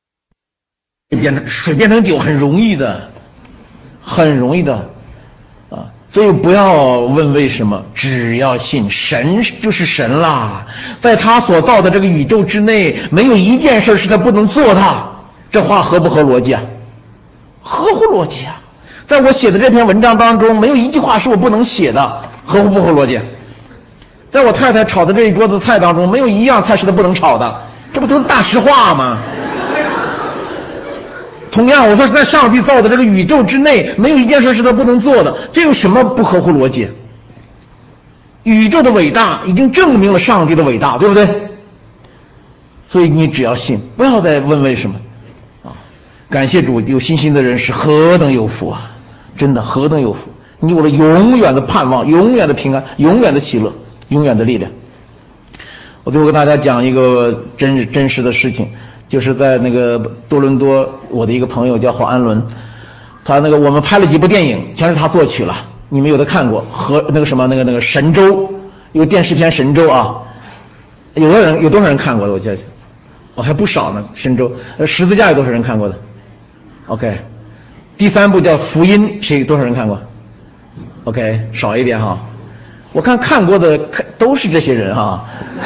变成水变成酒很容易的，很容易的。 啊，所以不要问为什么，只要信神就是神啦，在他所造的这个宇宙之内，没有一件事是他不能做的。这话合不合逻辑啊？合乎逻辑啊！在我写的这篇文章当中，没有一句话是我不能写的，合乎不合逻辑？在我太太炒的这一桌子菜当中，没有一样菜是她不能炒的，这不都是大实话吗？同样，我说在上帝造的这个宇宙之内，没有一件事是他不能做的，这有什么不合乎逻辑？宇宙的伟大已经证明了上帝的伟大，对不对？所以你只要信，不要再问为什么啊！感谢主，有信心的人是何等有福啊！真的何等有福！你有了永远的盼望，永远的平安，永远的喜乐，永远的力量。我最后跟大家讲一个真真实的事情。就是在那个多伦多，我的一个朋友叫黄安伦，他那个我们拍了几部电影，全是他作曲了，你们有的看过，和那个什么那个那个神州，有电视片神州啊，有的人有多少人看过的？我觉得，哦还不少呢，神州，呃十字架有多少人看过的 ？OK， 第三部叫福音，谁多少人看过 ？OK， 少一点哈，我看看过的看都是这些人哈。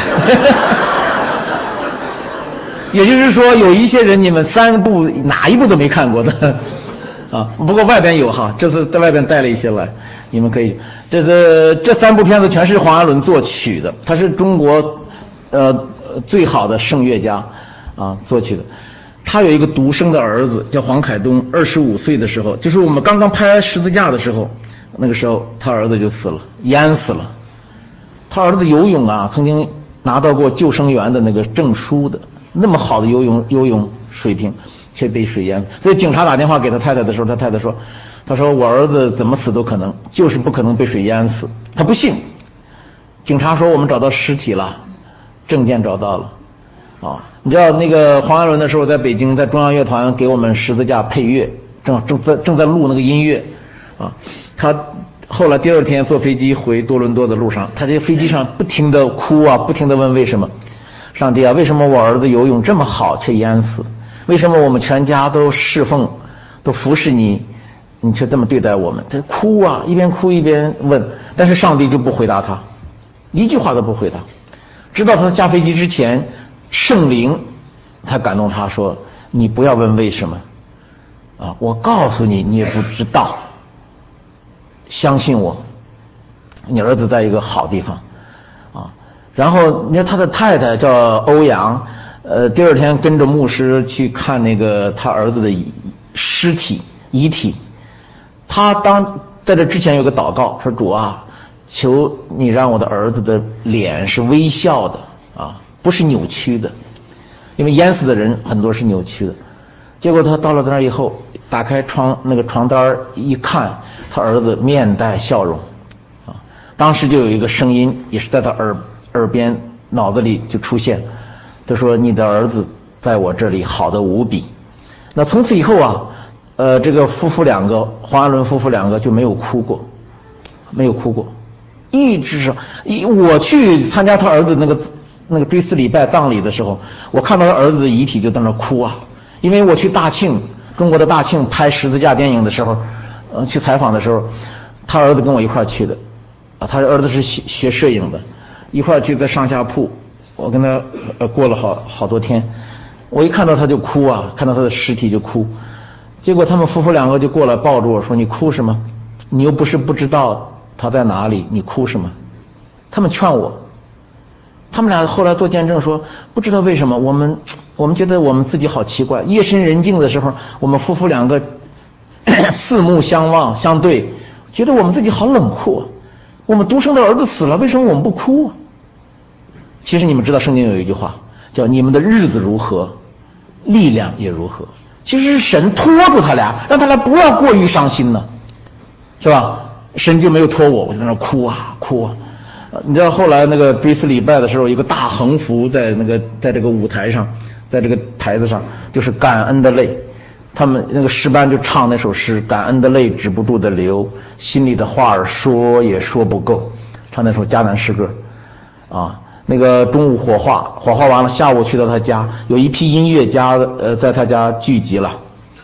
也就是说，有一些人你们三部哪一部都没看过的啊，不过外边有哈，这次在外边带了一些来，你们可以。这个这三部片子全是黄安伦作曲的，他是中国呃最好的声乐家啊作曲的。他有一个独生的儿子叫黄凯东，二十五岁的时候，就是我们刚刚拍十字架的时候，那个时候他儿子就死了，淹死了。他儿子游泳啊，曾经拿到过救生员的那个证书的。那么好的游泳游泳水平，却被水淹死。所以警察打电话给他太太的时候，他太太说：“他说我儿子怎么死都可能，就是不可能被水淹死。”他不信。警察说：“我们找到尸体了，证件找到了。”啊，你知道那个黄安伦的时候在北京，在中央乐团给我们十字架配乐，正正在正在录那个音乐，啊，他后来第二天坐飞机回多伦多的路上，他在飞机上不停地哭啊，不停地问为什么。上帝啊，为什么我儿子游泳这么好却淹死？为什么我们全家都侍奉都服侍你，你却这么对待我们？他哭啊，一边哭一边问，但是上帝就不回答他，一句话都不回答。直到他下飞机之前，圣灵才感动他说：“你不要问为什么啊，我告诉你，你也不知道，相信我，你儿子在一个好地方啊。”然后你看他的太太叫欧阳，呃，第二天跟着牧师去看那个他儿子的尸体遗体。他当在这之前有个祷告，说主啊，求你让我的儿子的脸是微笑的啊，不是扭曲的，因为淹死的人很多是扭曲的。结果他到了那儿以后，打开床那个床单一看，他儿子面带笑容啊。当时就有一个声音，也是在他耳耳边脑子里就出现，他说你的儿子在我这里好得无比。那从此以后啊，呃，这个夫妇两个黄安伦夫妇两个就没有哭过，没有哭过，一直是一我去参加他儿子那个那个追思礼拜葬礼的时候，我看到他儿子的遗体就在那哭啊。因为我去大庆，中国的大庆拍十字架电影的时候，呃，去采访的时候，他儿子跟我一块去的，啊，他儿子是学学摄影的，一块去在上下铺，我跟他呃过了好好多天，我一看到他就哭啊，看到他的尸体就哭，结果他们夫妇两个就过来抱住我说：“你哭什么？你又不是不知道他在哪里，你哭什么？”他们劝我，他们俩后来做见证说，不知道为什么我们。我们觉得我们自己好奇怪，夜深人静的时候，我们夫妇两个四目相望相对，觉得我们自己好冷酷啊。我们独生的儿子死了，为什么我们不哭啊？其实你们知道圣经有一句话叫你们的日子如何，力量也如何。其实是神拖住他俩，让他俩不要过于伤心呢，是吧？神就没有拖我，我就在那哭啊哭啊。你知道后来那个追思礼拜的时候，一个大横幅在那个在这个舞台上，在这个台子上，就是感恩的泪。他们那个诗班就唱那首诗，感恩的泪止不住的流，心里的话儿说也说不够，唱那首迦南诗歌啊。那个中午火化，火化完了，下午去到他家，有一批音乐家呃在他家聚集了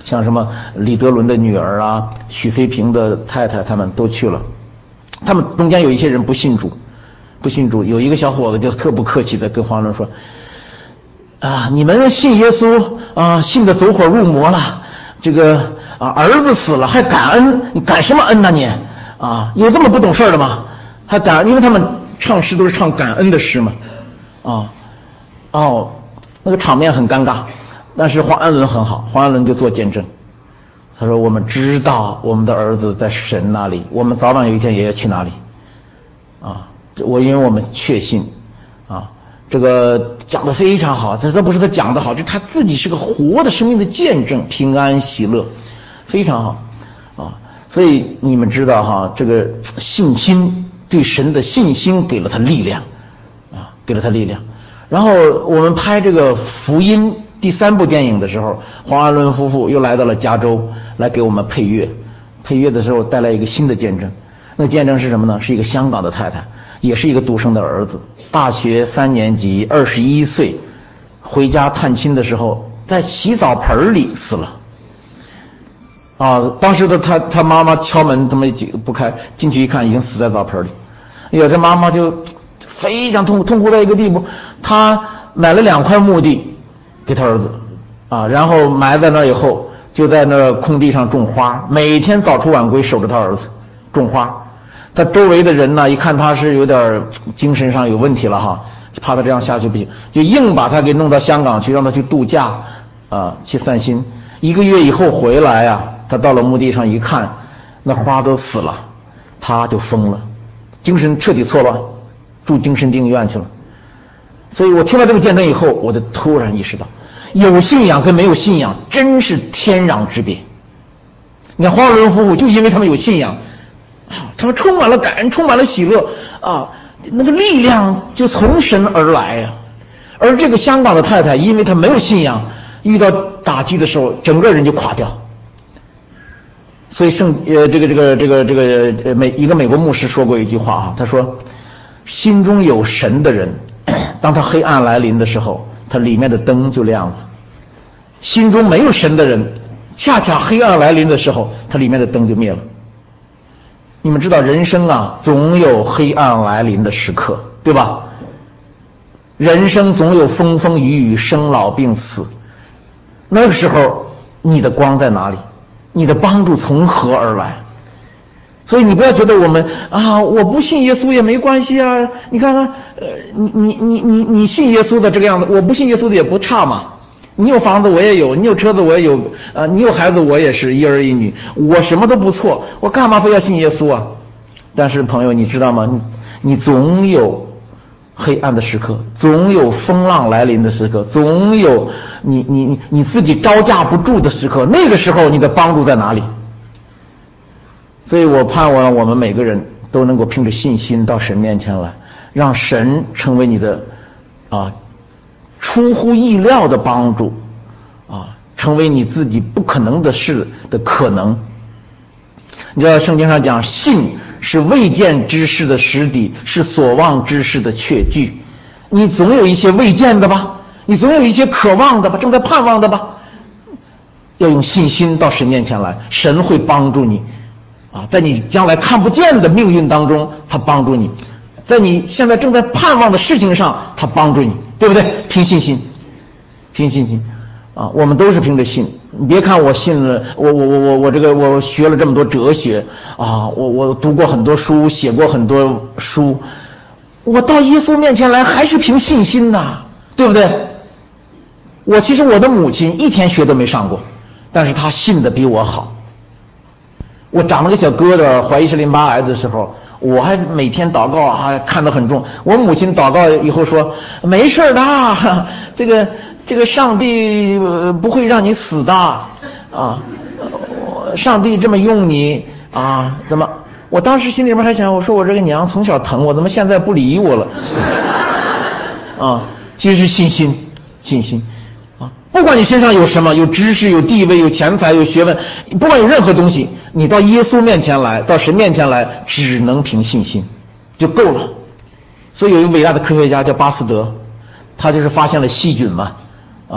像什么李德伦的女儿啊，许飞平的太太，他们都去了。他们中间有一些人不信主，不信主，有一个小伙子就特不客气的跟黄安伦说：“啊，你们信耶稣啊，信的走火入魔了，这个啊儿子死了还感恩，你感什么恩呢你？啊，有这么不懂事的吗？还感恩？因为他们唱诗都是唱感恩的诗嘛，啊，哦，那个场面很尴尬。但是黄安伦很好，黄安伦就做见证，他说我们知道我们的儿子在神那里，我们早晚有一天也要去哪里，啊，我因为我们确信，啊，这个讲得非常好，但是这不是他讲得好，就他自己是个活的生命的见证，平安喜乐，非常好，啊，所以你们知道哈，这个信心，对神的信心给了他力量，啊，给了他力量。然后我们拍这个福音第三部电影的时候，黄安伦夫妇又来到了加州来给我们配乐。配乐的时候带来一个新的见证，那见证是什么呢？是一个香港的太太，也是一个独生的儿子，大学三年级，二十一岁，回家探亲的时候，在洗澡盆里死了。啊，当时的他他妈妈敲门，怎么不开？进去一看，已经死在澡盆里。哎呀，这妈妈就非常痛苦，痛苦到一个地步，他买了两块墓地。给他儿子啊，然后埋在那以后，就在那空地上种花，每天早出晚归守着他儿子种花。他周围的人呢，一看他是有点精神上有问题了哈，就怕他这样下去不行，就硬把他给弄到香港去，让他去度假啊，去散心。一个月以后回来啊，他到了墓地上一看，那花都死了，他就疯了，精神彻底错乱，住精神病院去了。所以我听到这个见证以后，我就突然意识到，有信仰跟没有信仰真是天壤之别。你看黄安伦夫妇就因为他们有信仰，啊，他们充满了感恩，充满了喜乐啊，那个力量就从神而来呀、啊。而这个香港的太太，因为她没有信仰，遇到打击的时候，整个人就垮掉。所以圣呃这个这个这个这个呃美一个美国牧师说过一句话啊，他说，心中有神的人，当他黑暗来临的时候，他里面的灯就亮了；心中没有神的人，恰恰黑暗来临的时候，他里面的灯就灭了。你们知道人生啊，总有黑暗来临的时刻，对吧？人生总有风风雨雨，生老病死。那个时候，你的光在哪里？你的帮助从何而来？所以你不要觉得我们啊，我不信耶稣也没关系啊。你看看，呃，你你你你你信耶稣的这个样子，我不信耶稣的也不差嘛。你有房子我也有，你有车子我也有，呃，你有孩子我也是一儿一女，我什么都不错，我干嘛非要信耶稣啊？但是朋友，你知道吗？你你总有黑暗的时刻，总有风浪来临的时刻，总有你你你你自己招架不住的时刻。那个时候你的帮助在哪里？所以我盼望我们每个人都能够凭着信心到神面前来，让神成为你的啊出乎意料的帮助啊，成为你自己不可能的事的可能。你知道圣经上讲，信是未见之事的实底，是所望之事的确据。你总有一些未见的吧，你总有一些渴望的吧，正在盼望的吧，要用信心到神面前来，神会帮助你啊，在你将来看不见的命运当中，他帮助你；在你现在正在盼望的事情上，他帮助你，对不对？凭信心，凭信心啊！我们都是凭着信。你别看我信了，我我我我我这个我学了这么多哲学啊，我我读过很多书，写过很多书，我到耶稣面前来还是凭信心呐，对不对？我其实我的母亲一天学都没上过，但是她信的比我好。我长了个小疙瘩，怀疑是淋巴癌的时候，我还每天祷告，还看得很重。我母亲祷告以后说：“没事的，这个这个上帝不会让你死的啊，上帝这么用你啊，怎么？”我当时心里面还想，我说我这个娘从小疼我，怎么现在不理我了？啊，其实是信心，信心。不管你身上有什么，有知识，有地位，有钱财，有学问，不管有任何东西，你到耶稣面前来，到神面前来，只能凭信心就够了。所以有一个伟大的科学家叫巴斯德，他就是发现了细菌嘛，啊，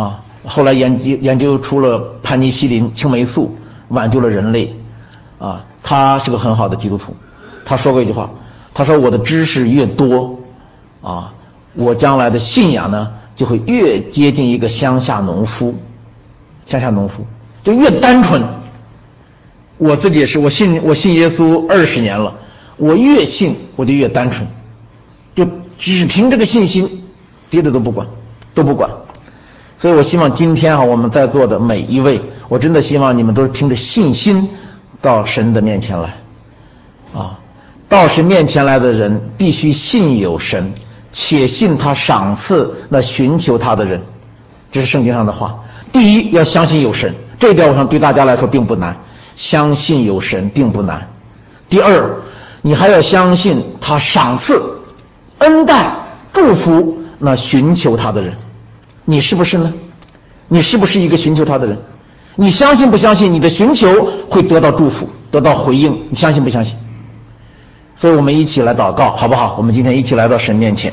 后来研究研究出了盘尼西林青霉素，挽救了人类啊。他是个很好的基督徒，他说过一句话，他说我的知识越多啊，我将来的信仰呢就会越接近一个乡下农夫，乡下农夫就越单纯。我自己也是，我信我信耶稣二十年了，我越信我就越单纯，就只凭这个信心，别的都不管，都不管。所以我希望今天啊，我们在座的每一位，我真的希望你们都是凭着信心到神的面前来啊！到神面前来的人必须信有神，且信他赏赐那寻求他的人，这是圣经上的话。第一，要相信有神，这一点我想对大家来说并不难，相信有神并不难。第二，你还要相信他赏赐、恩待、祝福那寻求他的人。你是不是呢？你是不是一个寻求他的人？你相信不相信你的寻求会得到祝福，得到回应？你相信不相信？所以我们一起来祷告好不好？我们今天一起来到神面前。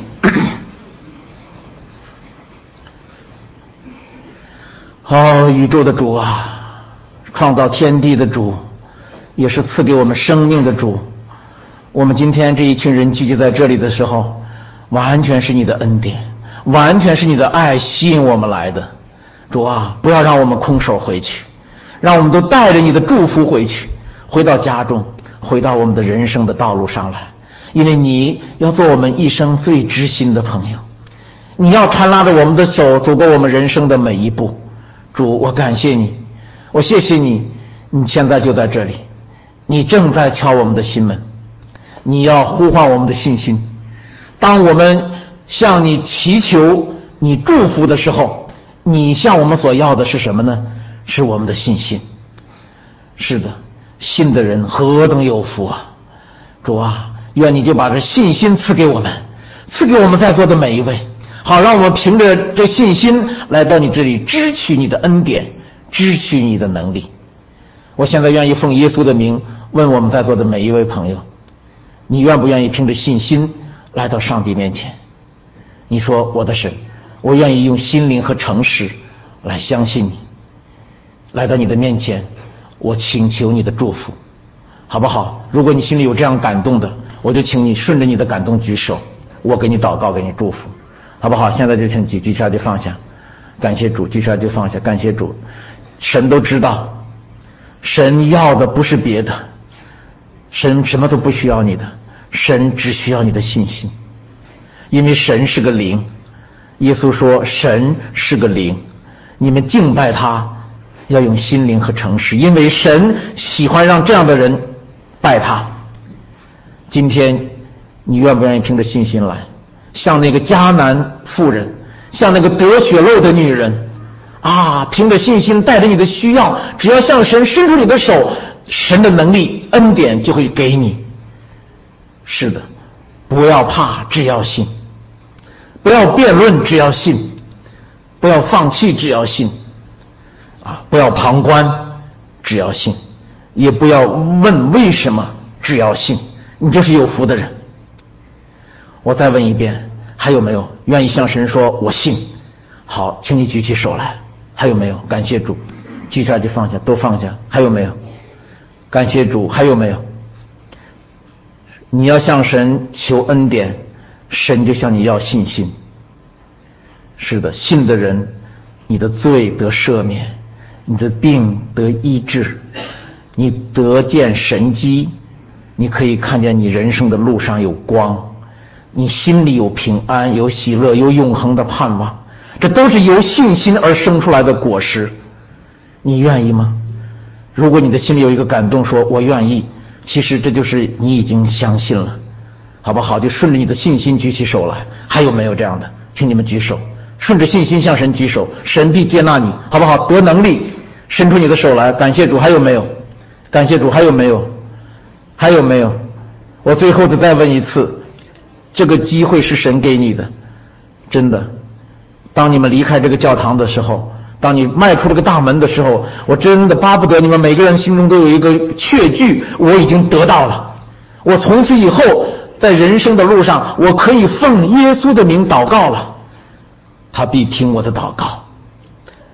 哦，宇宙的主啊，创造天地的主，也是赐给我们生命的主，我们今天这一群人聚集在这里的时候，完全是你的恩典，完全是你的爱吸引我们来的。主啊，不要让我们空手回去，让我们都带着你的祝福回去，回到家中，回到我们的人生的道路上来。因为你要做我们一生最知心的朋友，你要缠拉着我们的手走过我们人生的每一步。主，我感谢你，我谢谢你，你现在就在这里，你正在敲我们的心门，你要呼唤我们的信心。当我们向你祈求你祝福的时候，你向我们所要的是什么呢？是我们的信心。是的，信的人何等有福啊！主啊，愿你就把这信心赐给我们，赐给我们在座的每一位，好让我们凭着这信心来到你这里，支取你的恩典，支取你的能力。我现在愿意奉耶稣的名问我们在座的每一位朋友，你愿不愿意凭着信心来到上帝面前？你说，我的神，我愿意用心灵和诚实来相信你，来到你的面前，我请求你的祝福，好不好？如果你心里有这样感动的，我就请你顺着你的感动举手，我给你祷告，给你祝福，好不好？现在就请举，举起来就放下，感谢主，举起来就放下，感谢主。神都知道，神要的不是别的，神什么都不需要你的，神只需要你的信心，因为神是个灵。耶稣说神是个灵，你们敬拜他要用心灵和诚实，因为神喜欢让这样的人拜他。今天你愿不愿意凭着信心来，像那个迦南妇人，像那个得血漏的女人啊，凭着信心带着你的需要，只要向神伸出你的手，神的能力恩典就会给你。是的，不要怕，只要信，不要辩论，只要信，不要放弃，只要信啊，不要旁观，只要信，也不要问为什么，只要信，你就是有福的人。我再问一遍，还有没有愿意向神说我信？好，请你举起手来。还有没有？感谢主，举起来就放下，都放下。还有没有？感谢主，还有没有？你要向神求恩典，神就向你要信心。是的，信的人，你的罪得赦免，你的病得医治，你得见神迹，你可以看见你人生的路上有光，你心里有平安，有喜乐，有永恒的盼望，这都是由信心而生出来的果实。你愿意吗？如果你的心里有一个感动说我愿意，其实这就是你已经相信了，好不好？就顺着你的信心举起手来。还有没有这样的？请你们举手，顺着信心向神举手，神必接纳你，好不好？得能力，伸出你的手来。感谢主。还有没有？感谢主。还有没有？还有没有？我最后的再问一次，这个机会是神给你的，真的。当你们离开这个教堂的时候，当你迈出这个大门的时候，我真的巴不得你们每个人心中都有一个确据，我已经得到了，我从此以后在人生的路上，我可以奉耶稣的名祷告了，他必听我的祷告。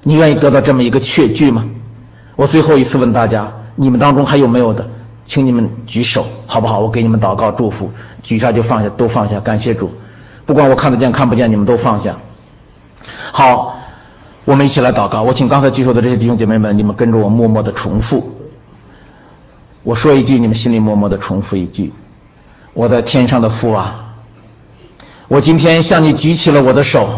你愿意得到这么一个确据吗？我最后一次问大家，你们当中还有没有的，请你们举手好不好？我给你们祷告祝福，举一下就放下，都放下，感谢主。不管我看得见看不见，你们都放下。好，我们一起来祷告。我请刚才举手的这些弟兄姐妹们，你们跟着我默默的重复。我说一句，你们心里默默的重复一句。我在天上的父啊，我今天向你举起了我的手，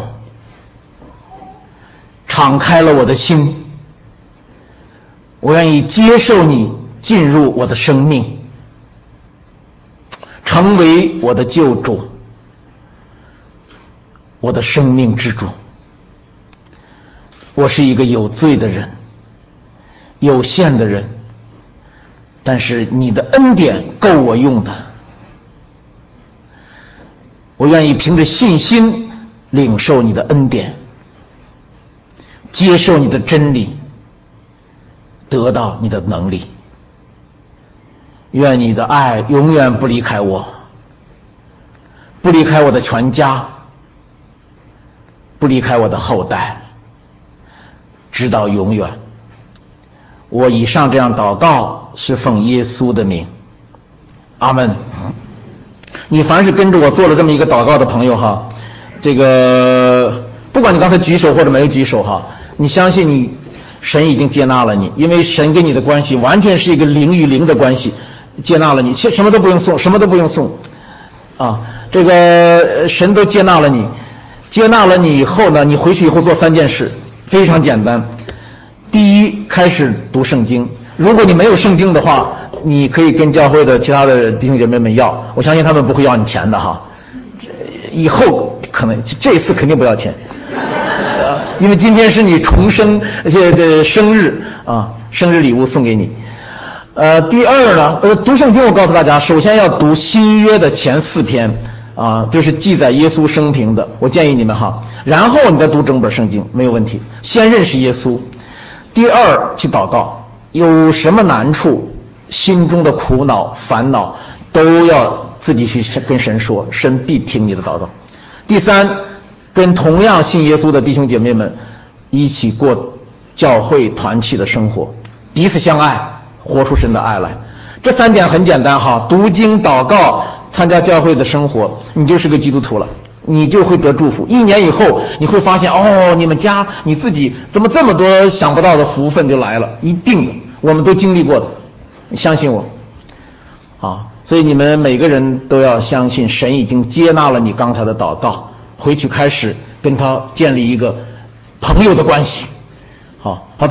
敞开了我的心，我愿意接受你进入我的生命，成为我的救主，我的生命之主。我是一个有罪的人，有限的人，但是你的恩典够我用的。我愿意凭着信心领受你的恩典，接受你的真理，得到你的能力。愿你的爱永远不离开我，不离开我的全家，不离开我的后代，直到永远。我以上这样祷告是奉耶稣的名，阿们。你凡是跟着我做了这么一个祷告的朋友哈，这个不管你刚才举手或者没有举手哈，你相信你神已经接纳了你，因为神跟你的关系完全是一个零与零的关系，接纳了你，其实什么都不用送，什么都不用送啊，这个神都接纳了你。接纳了你以后呢，你回去以后做三件事，非常简单。第一，开始读圣经。如果你没有圣经的话，你可以跟教会的其他的弟兄姐妹们要，我相信他们不会要你钱的哈。以后可能这次肯定不要钱，因为今天是你重生这个生日啊，生日礼物送给你。呃，第二呢，呃，读圣经我告诉大家，首先要读新约的前四篇啊，就是记载耶稣生平的，我建议你们哈，然后你再读整本圣经没有问题。先认识耶稣，第二去祷告，有什么难处，心中的苦恼烦恼都要自己去跟神说，神必听你的祷告。第三，跟同样信耶稣的弟兄姐妹们一起过教会团契的生活，彼此相爱，活出神的爱来。这三点很简单哈，读经祷告参加教会的生活，你就是个基督徒了，你就会得祝福。一年以后你会发现，哦，你们家你自己怎么这么多想不到的福分就来了，一定的，我们都经历过的，你相信我啊！所以你们每个人都要相信神已经接纳了你刚才的祷告，回去开始跟他建立一个朋友的关系。好好。